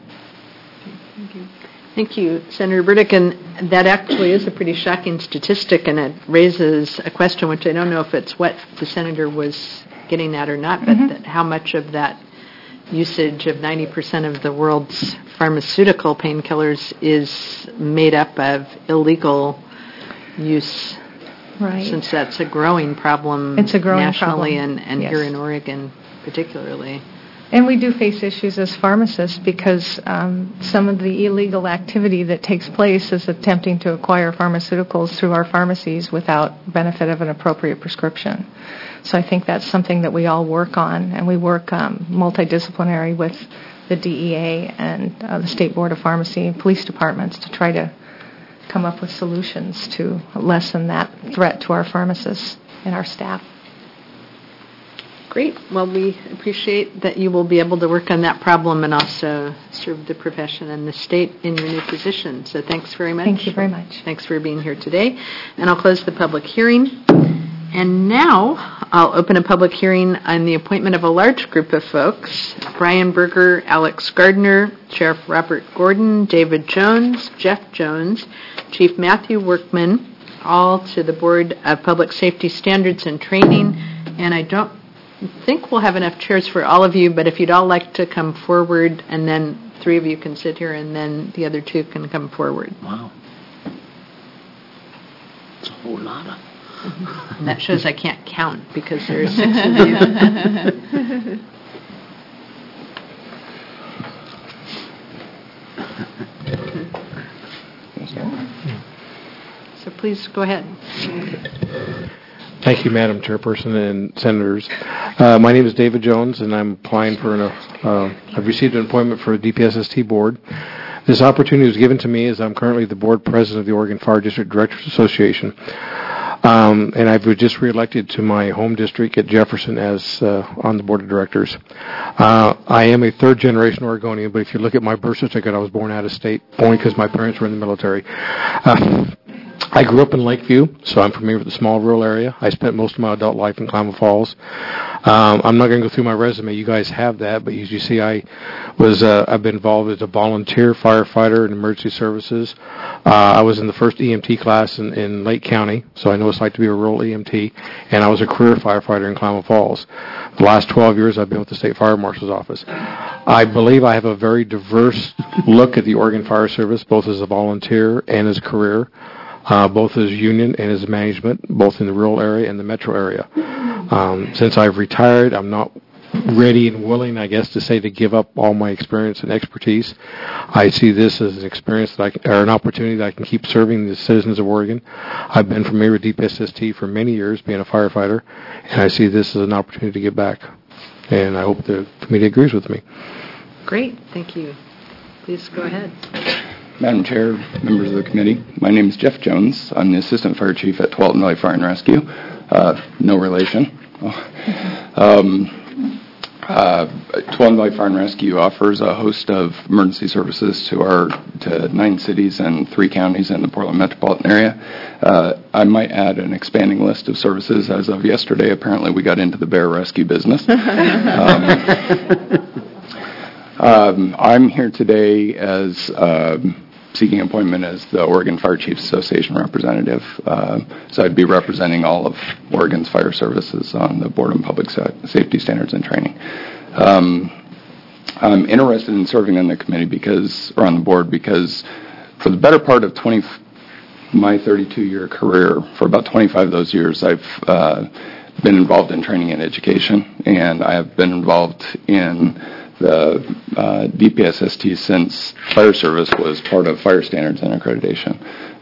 Thank you, Senator Burdick. And that actually is a pretty shocking statistic, and it raises a question, which I don't know if it's what the senator was getting at or not, but that how much of that usage of 90% of the world's pharmaceutical painkillers is made up of illegal use. Right. Since that's a growing problem It's a growing nationally problem. and Yes. here in Oregon particularly. And we do face issues as pharmacists because some of the illegal activity that takes place is attempting to acquire pharmaceuticals through our pharmacies without benefit of an appropriate prescription. So I think that's something that we all work on, and we work multidisciplinary with the DEA and the State Board of Pharmacy and police departments to try to come up with solutions to lessen that threat to our pharmacists and our staff. Great. Well, we appreciate that you will be able to work on that problem and also serve the profession and the state in your new position. So thanks very much. Thank you very much. Thanks for being here today. And I'll close the public hearing. And now I'll open a public hearing on the appointment of a large group of folks: Brian Berger, Alex Gardner, Sheriff Robert Gordon, David Jones, Jeff Jones, Chief Matthew Workman, all to the Board of Public Safety Standards and Training. And I don't think we'll have enough chairs for all of you, but if you'd all like to come forward and then three of you can sit here, and then the other two can come forward. Wow. It's a whole lot of... And that shows I can't count because there are 6 of you. So please go ahead. Thank you, Madam Chairperson and Senators. My name is David Jones, and I'm applying for I've received an appointment for a DPSST board. This opportunity was given to me as I'm currently the board president of the Oregon Fire District Directors Association. And I've just reelected to my home district at Jefferson as on the board of directors. I am a third-generation Oregonian, but if you look at my birth certificate, I was born out of state, only because my parents were in the military. I grew up in Lakeview, so I'm familiar with the small rural area. I spent most of my adult life in Klamath Falls. I'm not going to go through my resume. You guys have that, but as you see, I've been involved as a volunteer firefighter in emergency services. I was in the first EMT class in Lake County, so I know what it's like to be a rural EMT, and I was a career firefighter in Klamath Falls. The last 12 years, I've been with the State Fire Marshal's Office. I believe I have a very diverse look at the Oregon Fire Service, both as a volunteer and as a career. Both as union and as management, both in the rural area and the metro area. Since I've retired, I'm not ready and willing, I guess, to give up all my experience and expertise. I see this as an experience or an opportunity that I can keep serving the citizens of Oregon. I've been familiar with DPSST for many years, being a firefighter, and I see this as an opportunity to give back. And I hope the committee agrees with me. Great, thank you. Please go ahead. Madam Chair, members of the committee, my name is Jeff Jones. I'm the Assistant Fire Chief at Tualatin Valley Fire and Rescue. No relation. Tualatin Valley Fire and Rescue offers a host of emergency services to 9 cities and 3 counties in the Portland metropolitan area. I might add an expanding list of services. As of yesterday, apparently we got into the bear rescue business. I'm here today as seeking appointment as the Oregon Fire Chiefs Association representative. So I'd be representing all of Oregon's fire services on the Board of Public Safety Standards and Training. I'm interested in serving on the committee on the board because for the better part of my 32-year career, for about 25 of those years, I've been involved in training and education, and I have been involved in the DPSST since fire service was part of fire standards and accreditation.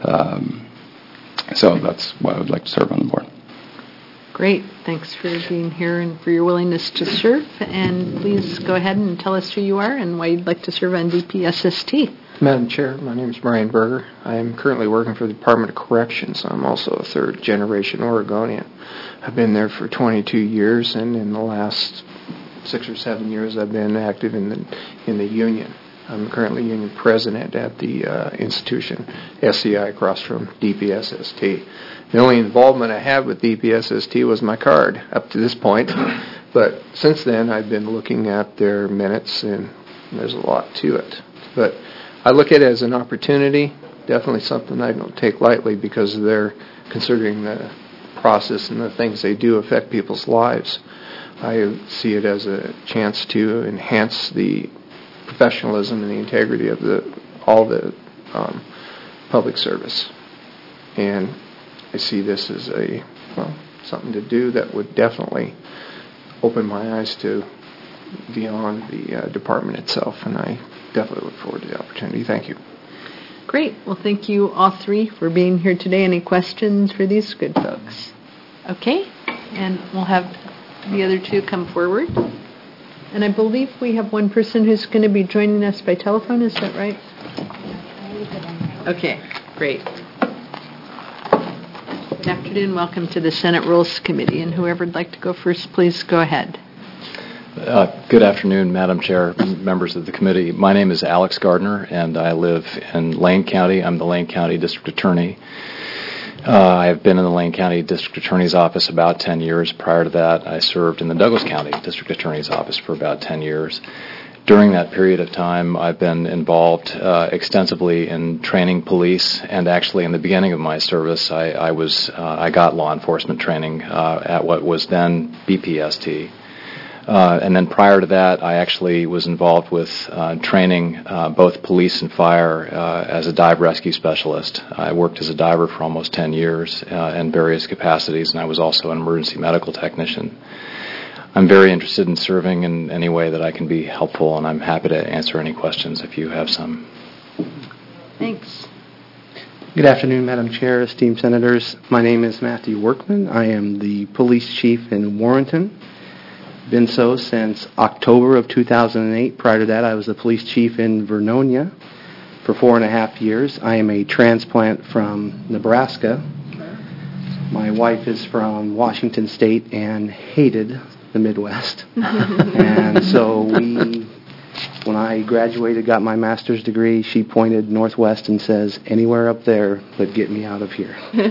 So that's why I would like to serve on the board. Great. Thanks for being here and for your willingness to serve. And please go ahead and tell us who you are and why you'd like to serve on DPSST. Madam Chair, my name is Brian Berger. I am currently working for the Department of Corrections. I'm also a third-generation Oregonian. I've been there for 22 years, and in the last 6 or 7 years I've been active in the union. I'm currently union president at the institution, SCI, across from DPSST. The only involvement I have with DPSST was my card up to this point, but since then I've been looking at their minutes, and there's a lot to it. But I look at it as an opportunity, definitely something I don't take lightly because they're considering the process and the things they do affect people's lives. I see it as a chance to enhance the professionalism and the integrity of all the public service. And I see this as something to do that would definitely open my eyes to beyond the department itself, and I definitely look forward to the opportunity. Thank you. Great. Well, thank you all three for being here today. Any questions for these good folks? Okay. And we'll have the other two come forward. And I believe we have one person who's going to be joining us by telephone. Is that right? Okay. Great. Good afternoon. Welcome to the Senate Rules Committee. And whoever would like to go first, please go ahead. Good afternoon, Madam Chair, members of the committee. My name is Alex Gardner, and I live in Lane County. I'm the Lane County District Attorney. I have been in the Lane County District Attorney's Office about 10 years. Prior to that, I served in the Douglas County District Attorney's Office for about 10 years. During that period of time, I've been involved extensively in training police, and actually in the beginning of my service, I got law enforcement training at what was then BPST. And then prior to that, I actually was involved with training both police and fire as a dive rescue specialist. I worked as a diver for almost 10 years in various capacities, and I was also an emergency medical technician. I'm very interested in serving in any way that I can be helpful, and I'm happy to answer any questions if you have some. Thanks. Good afternoon, Madam Chair, esteemed senators. My name is Matthew Workman. I am the police chief in Warrenton. Been so since October of 2008. Prior to that, I was the police chief in Vernonia for 4.5 years. I am a transplant from Nebraska. My wife is from Washington State and hated the Midwest. And so when I graduated, got my master's degree, she pointed northwest and says, anywhere up there but get me out of here.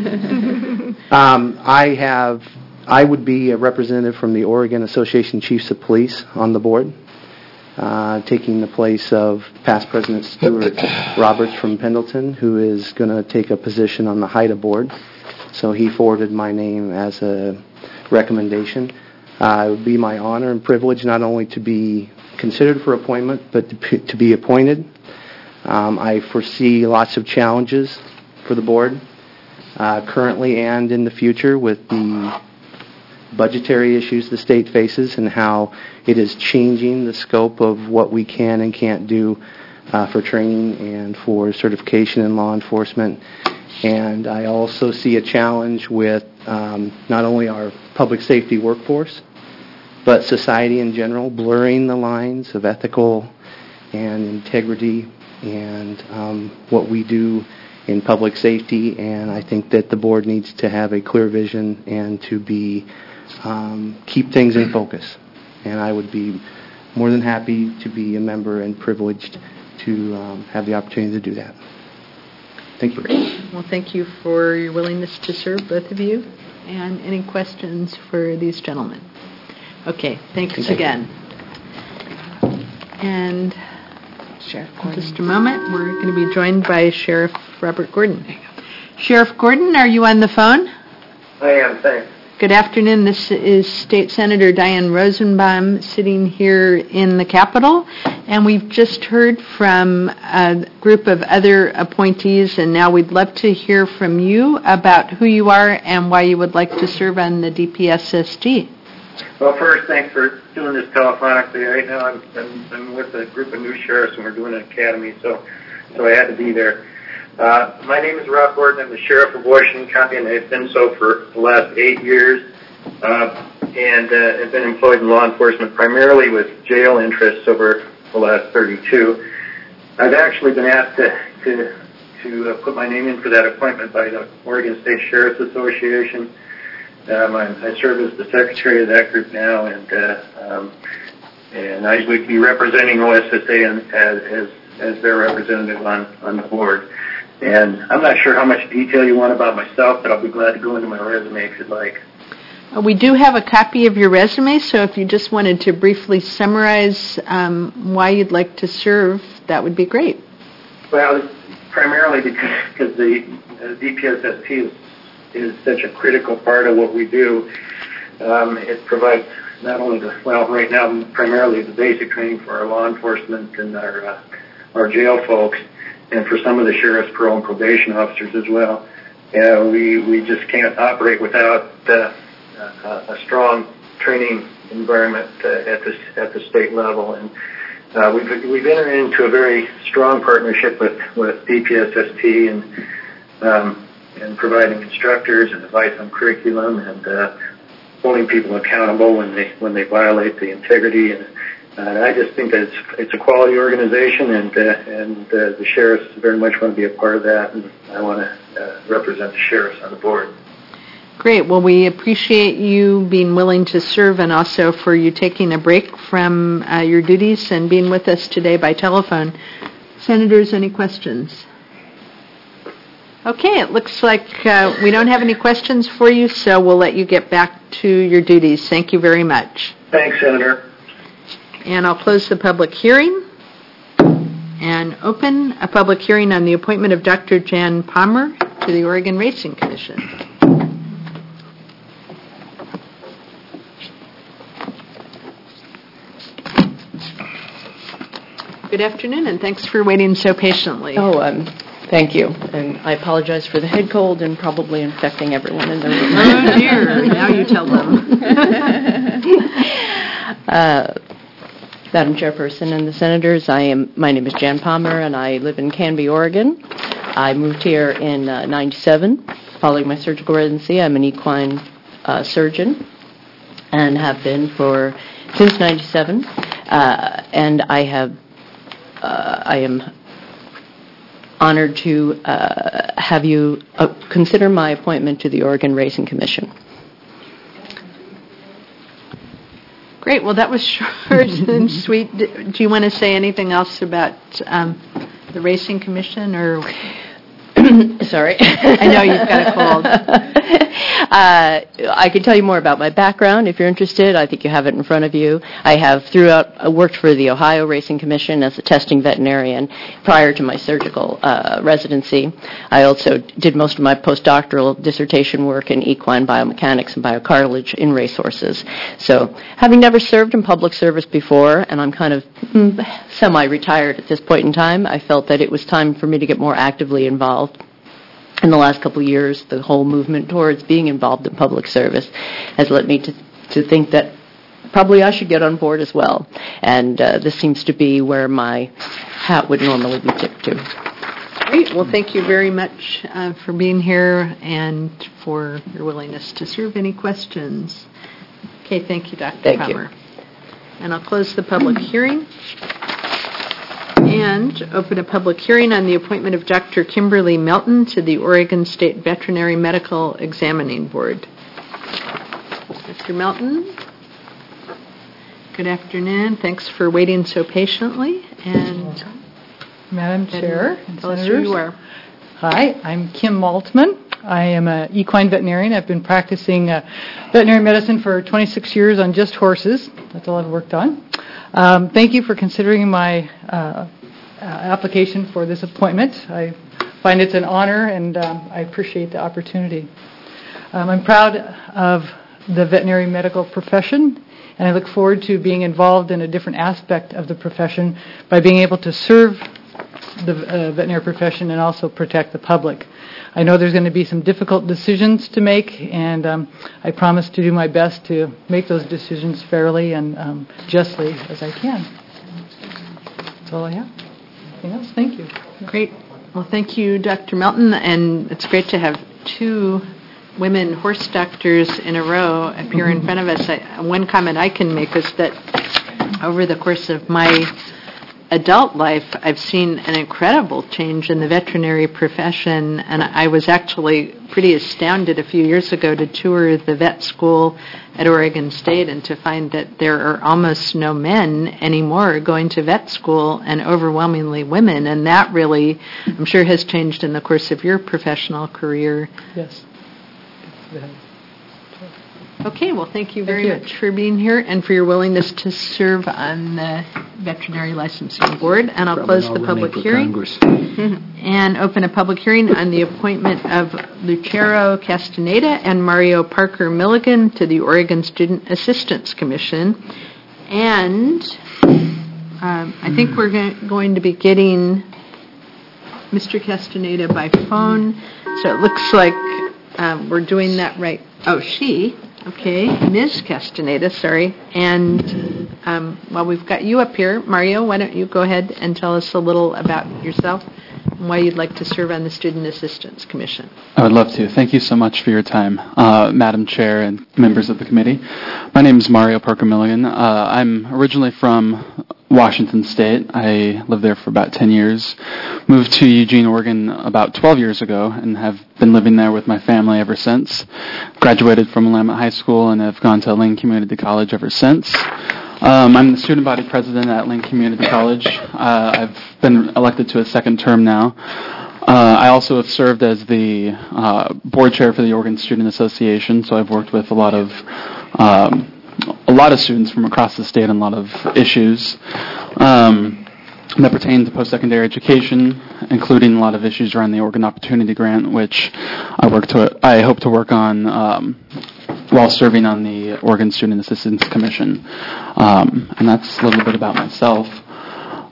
I would be a representative from the Oregon Association of Chiefs of Police on the board, taking the place of past President Stuart Roberts from Pendleton, who is going to take a position on the HIDA board. So he forwarded my name as a recommendation. It would be my honor and privilege not only to be considered for appointment, but to be appointed. I foresee lots of challenges for the board, currently and in the future, with the budgetary issues the state faces and how it is changing the scope of what we can and can't do for training and for certification in law enforcement. And I also see a challenge with not only our public safety workforce, but society in general, blurring the lines of ethical and integrity and what we do in public safety. And I think that the board needs to have a clear vision and to be keep things in focus. And I would be more than happy to be a member and privileged to have the opportunity to do that. Thank you. Great. Well, thank you for your willingness to serve, both of you. And any questions for these gentlemen? Okay, thanks again. And Sheriff Gordon. Just a moment, we're going to be joined by Sheriff Robert Gordon. Sheriff Gordon, are you on the phone? I am, thanks. Good afternoon. This is State Senator Diane Rosenbaum sitting here in the Capitol, and we've just heard from a group of other appointees, and now we'd love to hear from you about who you are and why you would like to serve on the DPSST. Well, first, thanks for doing this telephonically. Right now, I'm with a group of new sheriffs, and we're doing an academy, so I had to be there. My name is Rob Gordon. I'm the sheriff of Washington County, and I've been so for the last 8 years, and have been employed in law enforcement primarily with jail interests over the last 32. I've actually been asked to put my name in for that appointment by the Oregon State Sheriff's Association. I serve as the secretary of that group now, and I would be representing OSSA as their representative on the board. And I'm not sure how much detail you want about myself, but I'll be glad to go into my resume if you'd like. We do have a copy of your resume, so if you just wanted to briefly summarize why you'd like to serve, that would be great. Well, primarily because the DPSST is such a critical part of what we do. It provides not only right now, primarily the basic training for our law enforcement and our jail folks, and for some of the sheriff's parole and probation officers as well. We just can't operate without a strong training environment at the state level. And we've entered into a very strong partnership with DPSST and providing instructors and advice on curriculum and holding people accountable when they violate the integrity. And I just think that it's a quality organization, and the sheriffs very much want to be a part of that, and I want to represent the sheriffs on the board. Great. Well, we appreciate you being willing to serve, and also for you taking a break from your duties and being with us today by telephone. Senators, any questions? Okay, it looks like we don't have any questions for you, so we'll let you get back to your duties. Thank you very much. Thanks, Senator. And I'll close the public hearing and open a public hearing on the appointment of Dr. Jan Palmer to the Oregon Racing Commission. Good afternoon, and thanks for waiting so patiently. Thank you. And I apologize for the head cold and probably infecting everyone in the room. Oh, dear. Now you tell them. Madam Chairperson and the Senators, my name is Jan Palmer, and I live in Canby, Oregon. I moved here in 97 following my surgical residency. I'm an equine surgeon and have been since 97. And I am honored to have you consider my appointment to the Oregon Racing Commission. Great. Well, that was short and sweet. Do you want to say anything else about the Racing Commission, or? Sorry. I know you've got a cold. I can tell you more about my background if you're interested. I think you have it in front of you. I have worked for the Ohio Racing Commission as a testing veterinarian prior to my surgical residency. I also did most of my postdoctoral dissertation work in equine biomechanics and biocartilage in racehorses. So having never served in public service before, and I'm kind of semi-retired at this point in time, I felt that it was time for me to get more actively involved. In the last couple of years, the whole movement towards being involved in public service has led me to think that probably I should get on board as well. And this seems to be where my hat would normally be tipped to. Great. Well, thank you very much for being here and for your willingness to serve. Any questions? Okay, thank you, Dr. Palmer. And I'll close the public hearing and open a public hearing on the appointment of Dr. Kimberly Melton to the Oregon State Veterinary Medical Examining Board. Dr. Melton, good afternoon. Thanks for waiting so patiently. And Madam Chair, tell us who you are. Hi, I'm Kim Maltman. I am an equine veterinarian. I've been practicing veterinary medicine for 26 years on just horses. That's all I've worked on. Thank you for considering my application for this appointment. I find it's an honor, and I appreciate the opportunity. I'm proud of the veterinary medical profession, and I look forward to being involved in a different aspect of the profession by being able to serve the veterinary profession and also protect the public. I know there's going to be some difficult decisions to make, and I promise to do my best to make those decisions fairly and justly as I can. That's all I have. Anything else? Thank you. Great. Well, thank you, Dr. Melton, and it's great to have two women horse doctors in a row appear in front of us. One comment I can make is that over the course of my adult life, I've seen an incredible change in the veterinary profession, and I was actually pretty astounded a few years ago to tour the vet school at Oregon State and to find that there are almost no men anymore going to vet school and overwhelmingly women, and that really, I'm sure, has changed in the course of your professional career. Yes. Okay, well, thank you very much for being here and for your willingness to serve on the Veterinary Licensing Board. And I'll close the public hearing and open a public hearing on the appointment of Lucero Castaneda and Mario Parker Milligan to the Oregon Student Assistance Commission. And I think we're going to be getting Mr. Castaneda by phone. So it looks like we're doing that right. Oh, she. Okay, Ms. Castaneda, sorry. And while we've got you up here, Mario, why don't you go ahead and tell us a little about yourself and why you'd like to serve on the Student Assistance Commission. I would love to. Thank you so much for your time, Madam Chair and members of the committee. My name is Mario Parker Milligan. I'm originally from Washington State. I lived there for about 10 years. Moved to Eugene, Oregon about 12 years ago and have been living there with my family ever since. Graduated from Willamette High School and have gone to Lane Community College ever since. I'm the student body president at Lane Community College. I've been elected to a second term now. I also have served as the board chair for the Oregon Student Association, so I've worked with a lot of students from across the state on a lot of issues that pertain to post-secondary education, including a lot of issues around the Oregon Opportunity Grant, which I hope to work on while serving on the Oregon Student Assistance Commission. And that's a little bit about myself.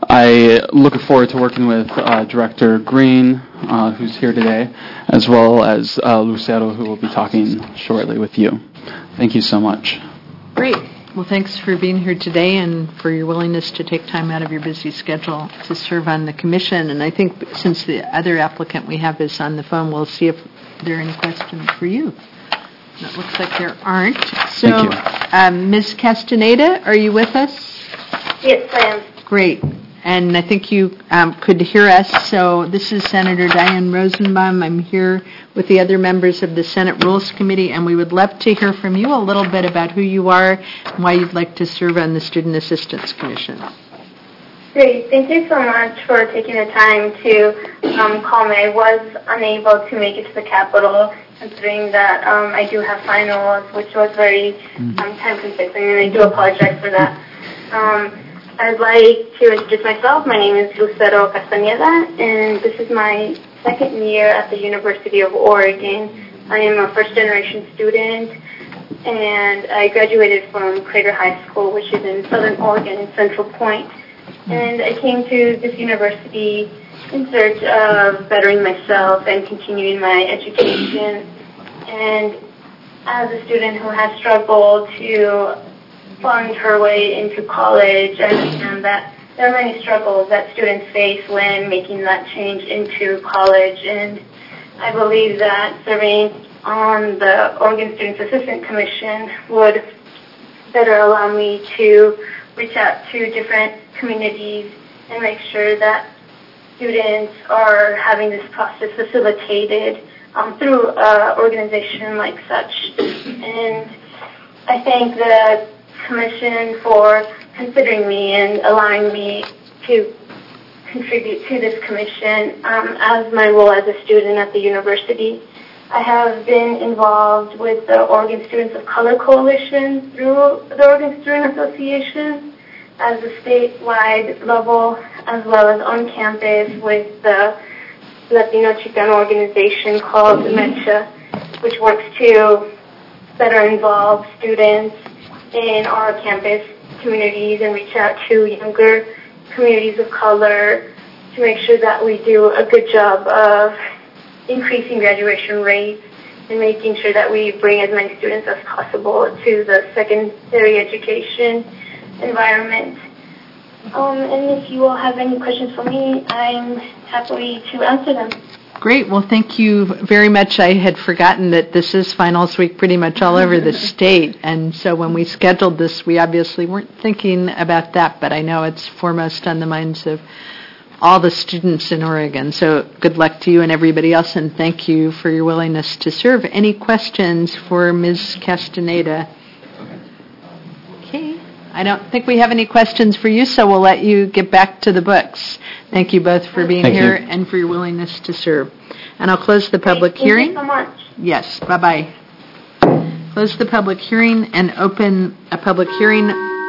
I look forward to working with Director Green, who's here today, as well as Lucero, who will be talking shortly with you. Thank you so much. Great. Well, thanks for being here today and for your willingness to take time out of your busy schedule to serve on the commission. And I think since the other applicant we have is on the phone, we'll see if there are any questions for you. It looks like there aren't. So, Thank you. Ms. Castaneda, are you with us? Yes, I am. Great. And I think you could hear us. So this is Senator Diane Rosenbaum. I'm here with the other members of the Senate Rules Committee, and we would love to hear from you a little bit about who you are and why you'd like to serve on the Student Assistance Commission. Great. Thank you so much for taking the time to call me. I was unable to make it to the Capitol, considering that I do have finals, which was very time-consuming, and I do apologize for that. I'd like to introduce myself. My name is Lucero Castaneda, and this is my second year at the University of Oregon. I am a first-generation student, and I graduated from Crater High School, which is in Southern Oregon in Central Point. And I came to this university in search of bettering myself and continuing my education. And as a student who has struggled to fund her way into college, I understand that there are many struggles that students face when making that change into college, and I believe that serving on the Oregon Student Assistance Commission would better allow me to reach out to different communities and make sure that students are having this process facilitated through an organization like such. And I thank the Commission for considering me and allowing me to contribute to this commission as my role as a student at the university. I have been involved with the Oregon Students of Color Coalition through the Oregon Student Association as a statewide level, as well as on campus with the Latino Chicano organization called MECHA, which works to better involve students in our campus communities and reach out to younger communities of color to make sure that we do a good job of increasing graduation rates and making sure that we bring as many students as possible to the secondary education environment. And if you all have any questions for me, I'm happy to answer them. Great. Well, thank you very much. I had forgotten that this is finals week pretty much all over the state. And so when we scheduled this, we obviously weren't thinking about that, but I know it's foremost on the minds of all the students in Oregon. So good luck to you and everybody else, and thank you for your willingness to serve. Any questions for Ms. Castaneda? Okay. I don't think we have any questions for you, so we'll let you get back to the books. Thank you both for being here and for your willingness to serve. And I'll close the public hearing. Thank you so much. Yes, bye-bye. Close the public hearing and open a public hearing.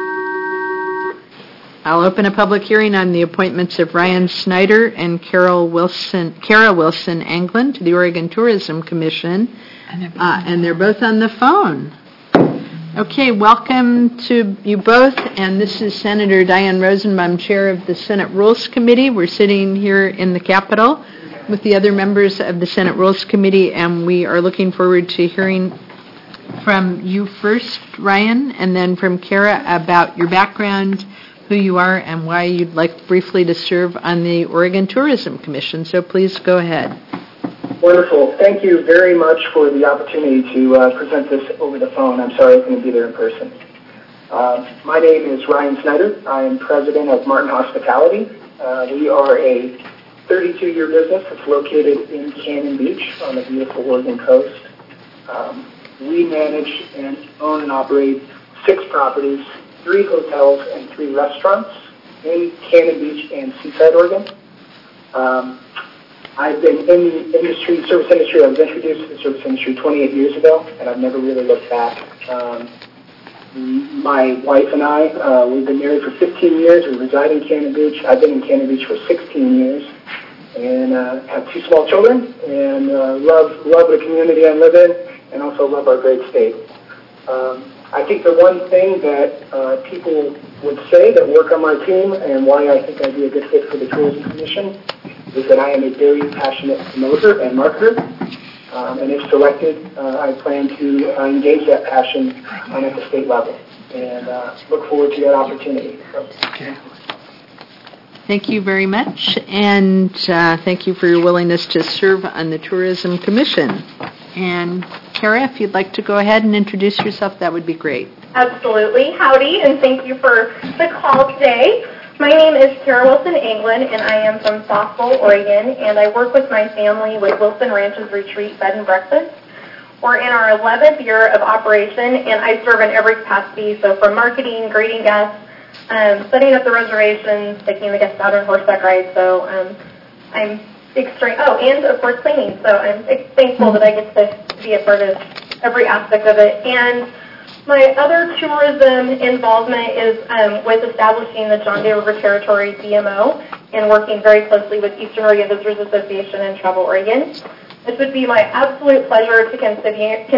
I'll open a public hearing on the appointments of Ryan Snyder and Kara Wilson Anglin to the Oregon Tourism Commission. And they're both on the phone. Okay, welcome to you both, and this is Senator Diane Rosenbaum, Chair of the Senate Rules Committee. We're sitting here in the Capitol with the other members of the Senate Rules Committee, and we are looking forward to hearing from you first, Ryan, and then from Kara about your background, who you are, and why you'd like briefly to serve on the Oregon Tourism Commission. So please go ahead. Wonderful. Thank you very much for the opportunity to present this over the phone. I'm sorry I couldn't be there in person. My name is Ryan Snyder. I am president of Martin Hospitality. We are a 32-year business that's located in Cannon Beach on the beautiful Oregon coast. We manage and own and operate 6 properties, 3 hotels, and 3 restaurants in Cannon Beach and Seaside, Oregon. I've been in the service industry. I was introduced to the service industry 28 years ago, and I've never really looked back. My wife and I, we've been married for 15 years. We reside in Cannon Beach. I've been in Cannon Beach for 16 years, and have 2 small children, and love the community I live in, and also love our great state. I think the one thing that people would say that work on my team and why I think I'd be a good fit for the Tourism Commission is that I am a very passionate promoter and marketer. And if selected, I plan to engage that passion at the state level and look forward to that opportunity. So, Thank you very much, and thank you for your willingness to serve on the Tourism Commission. And Kara, if you'd like to go ahead and introduce yourself, that would be great. Absolutely. Howdy, and thank you for the call today. My name is Kara Wilson England, and I am from Southville, Oregon, and I work with my family with Wilson Ranches Retreat Bed and Breakfast. We're in our 11th year of operation, and I serve in every capacity, so from marketing, greeting guests, setting up the reservations, taking the guests out on horseback rides. So I'm extreme. Oh, and of course cleaning. So I'm thankful that I get to be a part of every aspect of it. And my other tourism involvement is with establishing the John Day River Territory DMO and working very closely with Eastern Oregon Visitors Association and Travel Oregon. This would be my absolute pleasure to continue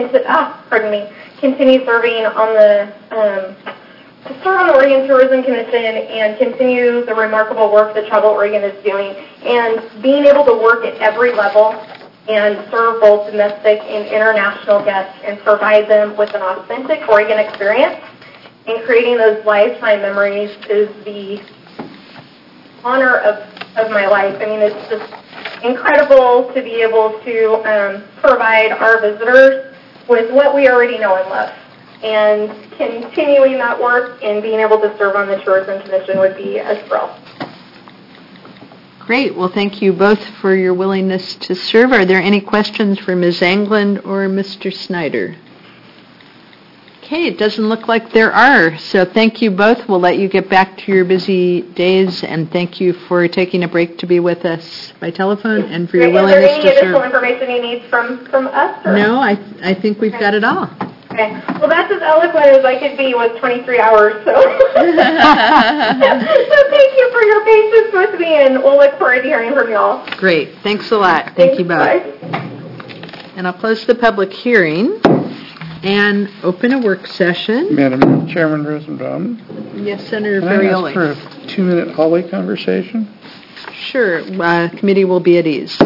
serving on the serve on the Oregon Tourism Commission and continue the remarkable work that Travel Oregon is doing, and being able to work at every level and serve both domestic and international guests and provide them with an authentic Oregon experience and creating those lifetime memories is the honor of my life. I mean, it's just incredible to be able to provide our visitors with what we already know and love. And continuing that work and being able to serve on the Tourism Commission would be a thrill. Great. Well, thank you both for your willingness to serve. Are there any questions for Ms. England or Mr. Snyder? Okay, it doesn't look like there are. So thank you both. We'll let you get back to your busy days, and thank you for taking a break to be with us by telephone and for your willingness to serve. Is there any additional information you need from us? Or? No, I think we've got it all. Okay. Well, that's as eloquent as I could be with 23 hours, so. So thank you for your patience with me, and we'll look forward to hearing from you all. Great. Thanks a lot. Thank you both. Bye. And I'll close the public hearing and open a work session. Madam Chairman Rosenbaum. Yes, Senator Can I Ferrioli. ask for a 2-minute hallway conversation? Sure. Committee will be at ease.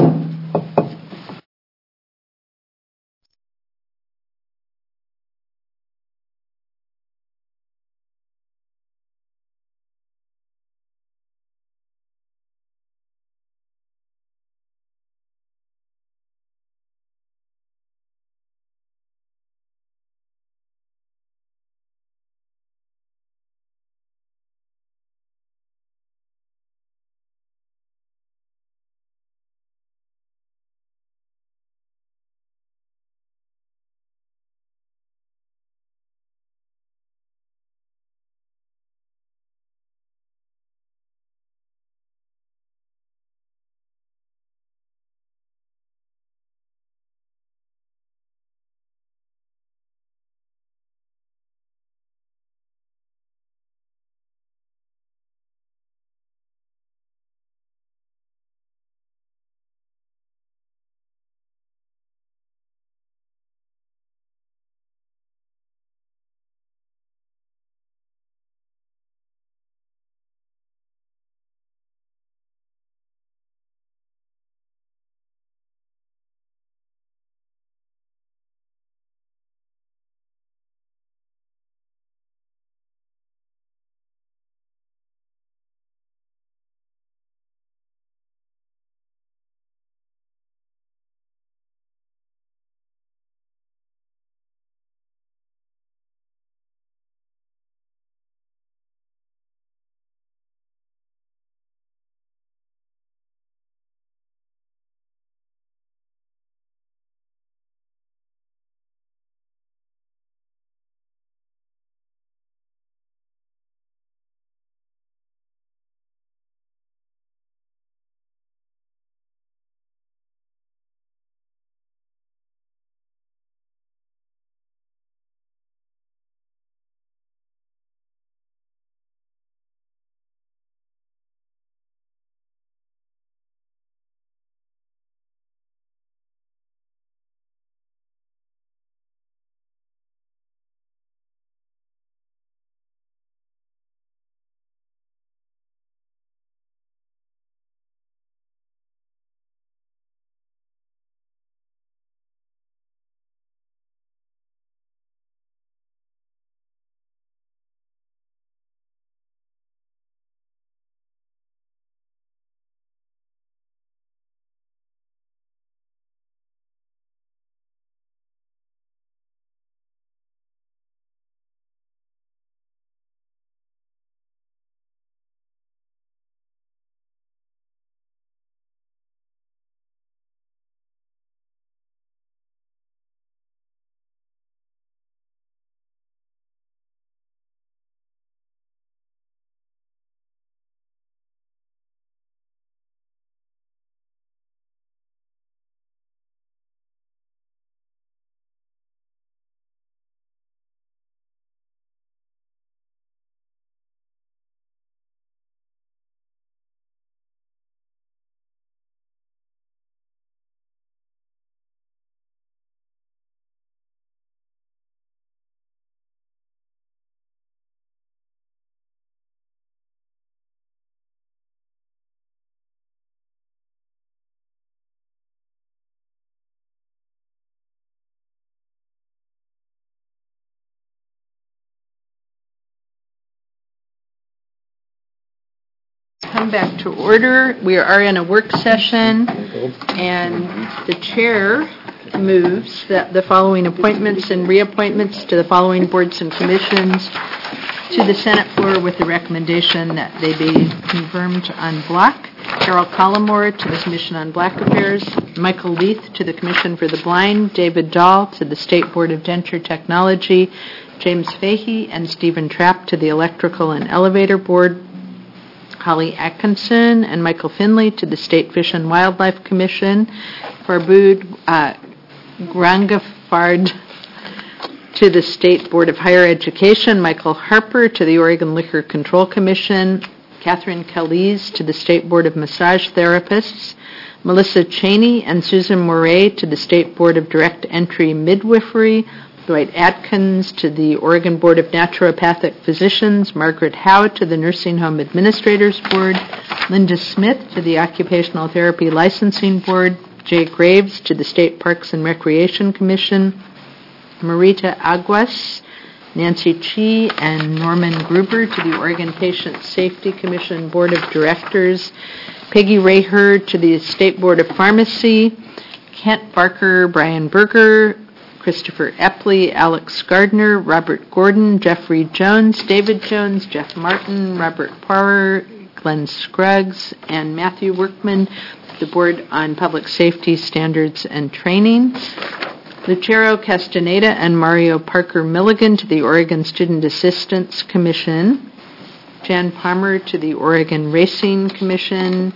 come back to order. We are in a work session, and the chair moves that the following appointments and reappointments to the following boards and commissions to the Senate floor with the recommendation that they be confirmed on block. Carol Collmore to the Commission on Black Affairs, Michael Leith to the Commission for the Blind, David Dahl to the State Board of Denture Technology, James Fahey and Stephen Trapp to the Electrical and Elevator Board, Holly Atkinson and Michael Finley to the State Fish and Wildlife Commission, Farbood Grangafard to the State Board of Higher Education, Michael Harper to the Oregon Liquor Control Commission, Catherine Calise to the State Board of Massage Therapists, Melissa Cheney and Susan Moray to the State Board of Direct Entry Midwifery, Dwight Atkins to the Oregon Board of Naturopathic Physicians, Margaret Howe to the Nursing Home Administrators Board, Linda Smith to the Occupational Therapy Licensing Board, Jay Graves to the State Parks and Recreation Commission, Marita Aguas, Nancy Chi, and Norman Gruber to the Oregon Patient Safety Commission Board of Directors, Peggy Raher to the State Board of Pharmacy, Kent Barker, Brian Berger, Christopher Epley, Alex Gardner, Robert Gordon, Jeffrey Jones, David Jones, Jeff Martin, Robert Power, Glenn Scruggs, and Matthew Workman to the Board on Public Safety Standards and Training, Lucero Castaneda and Mario Parker Milligan to the Oregon Student Assistance Commission, Jan Palmer to the Oregon Racing Commission,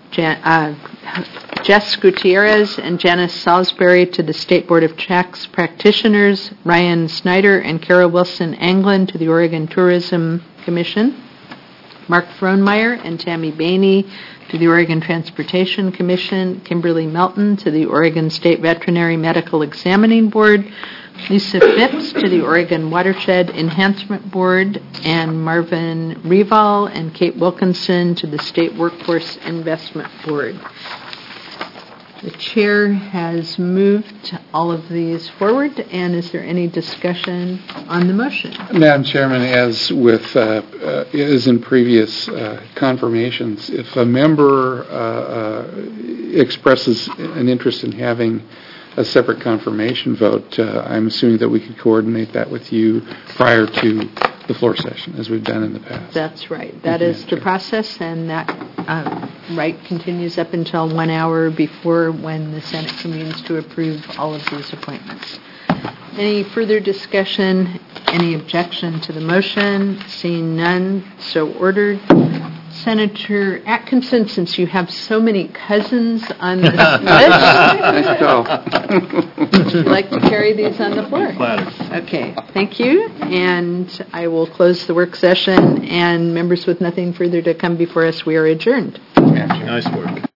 Jess Gutierrez and Janice Salisbury to the State Board of Tax Practitioners, Ryan Snyder and Kara Wilson Anglin to the Oregon Tourism Commission, Mark Frohnmeyer and Tammy Bainey to the Oregon Transportation Commission, Kimberly Melton to the Oregon State Veterinary Medical Examining Board, Lisa Phipps to the Oregon Watershed Enhancement Board, and Marvin Rival and Kate Wilkinson to the State Workforce Investment Board. The chair has moved all of these forward, and is there any discussion on the motion? Madam Chairman, as in previous confirmations, if a member expresses an interest in having a separate confirmation vote, I'm assuming that we could coordinate that with you prior to the floor session, as we've done in the past. That's right. That is the process, and that right continues up until 1 hour before when the Senate convenes to approve all of these appointments. Any further discussion? Any objection to the motion? Seeing none, so ordered. Senator Atkinson, since you have so many cousins on this list, would you like to carry these on the floor? Okay, thank you. And I will close the work session, and members with nothing further to come before us, we are adjourned. Nice work.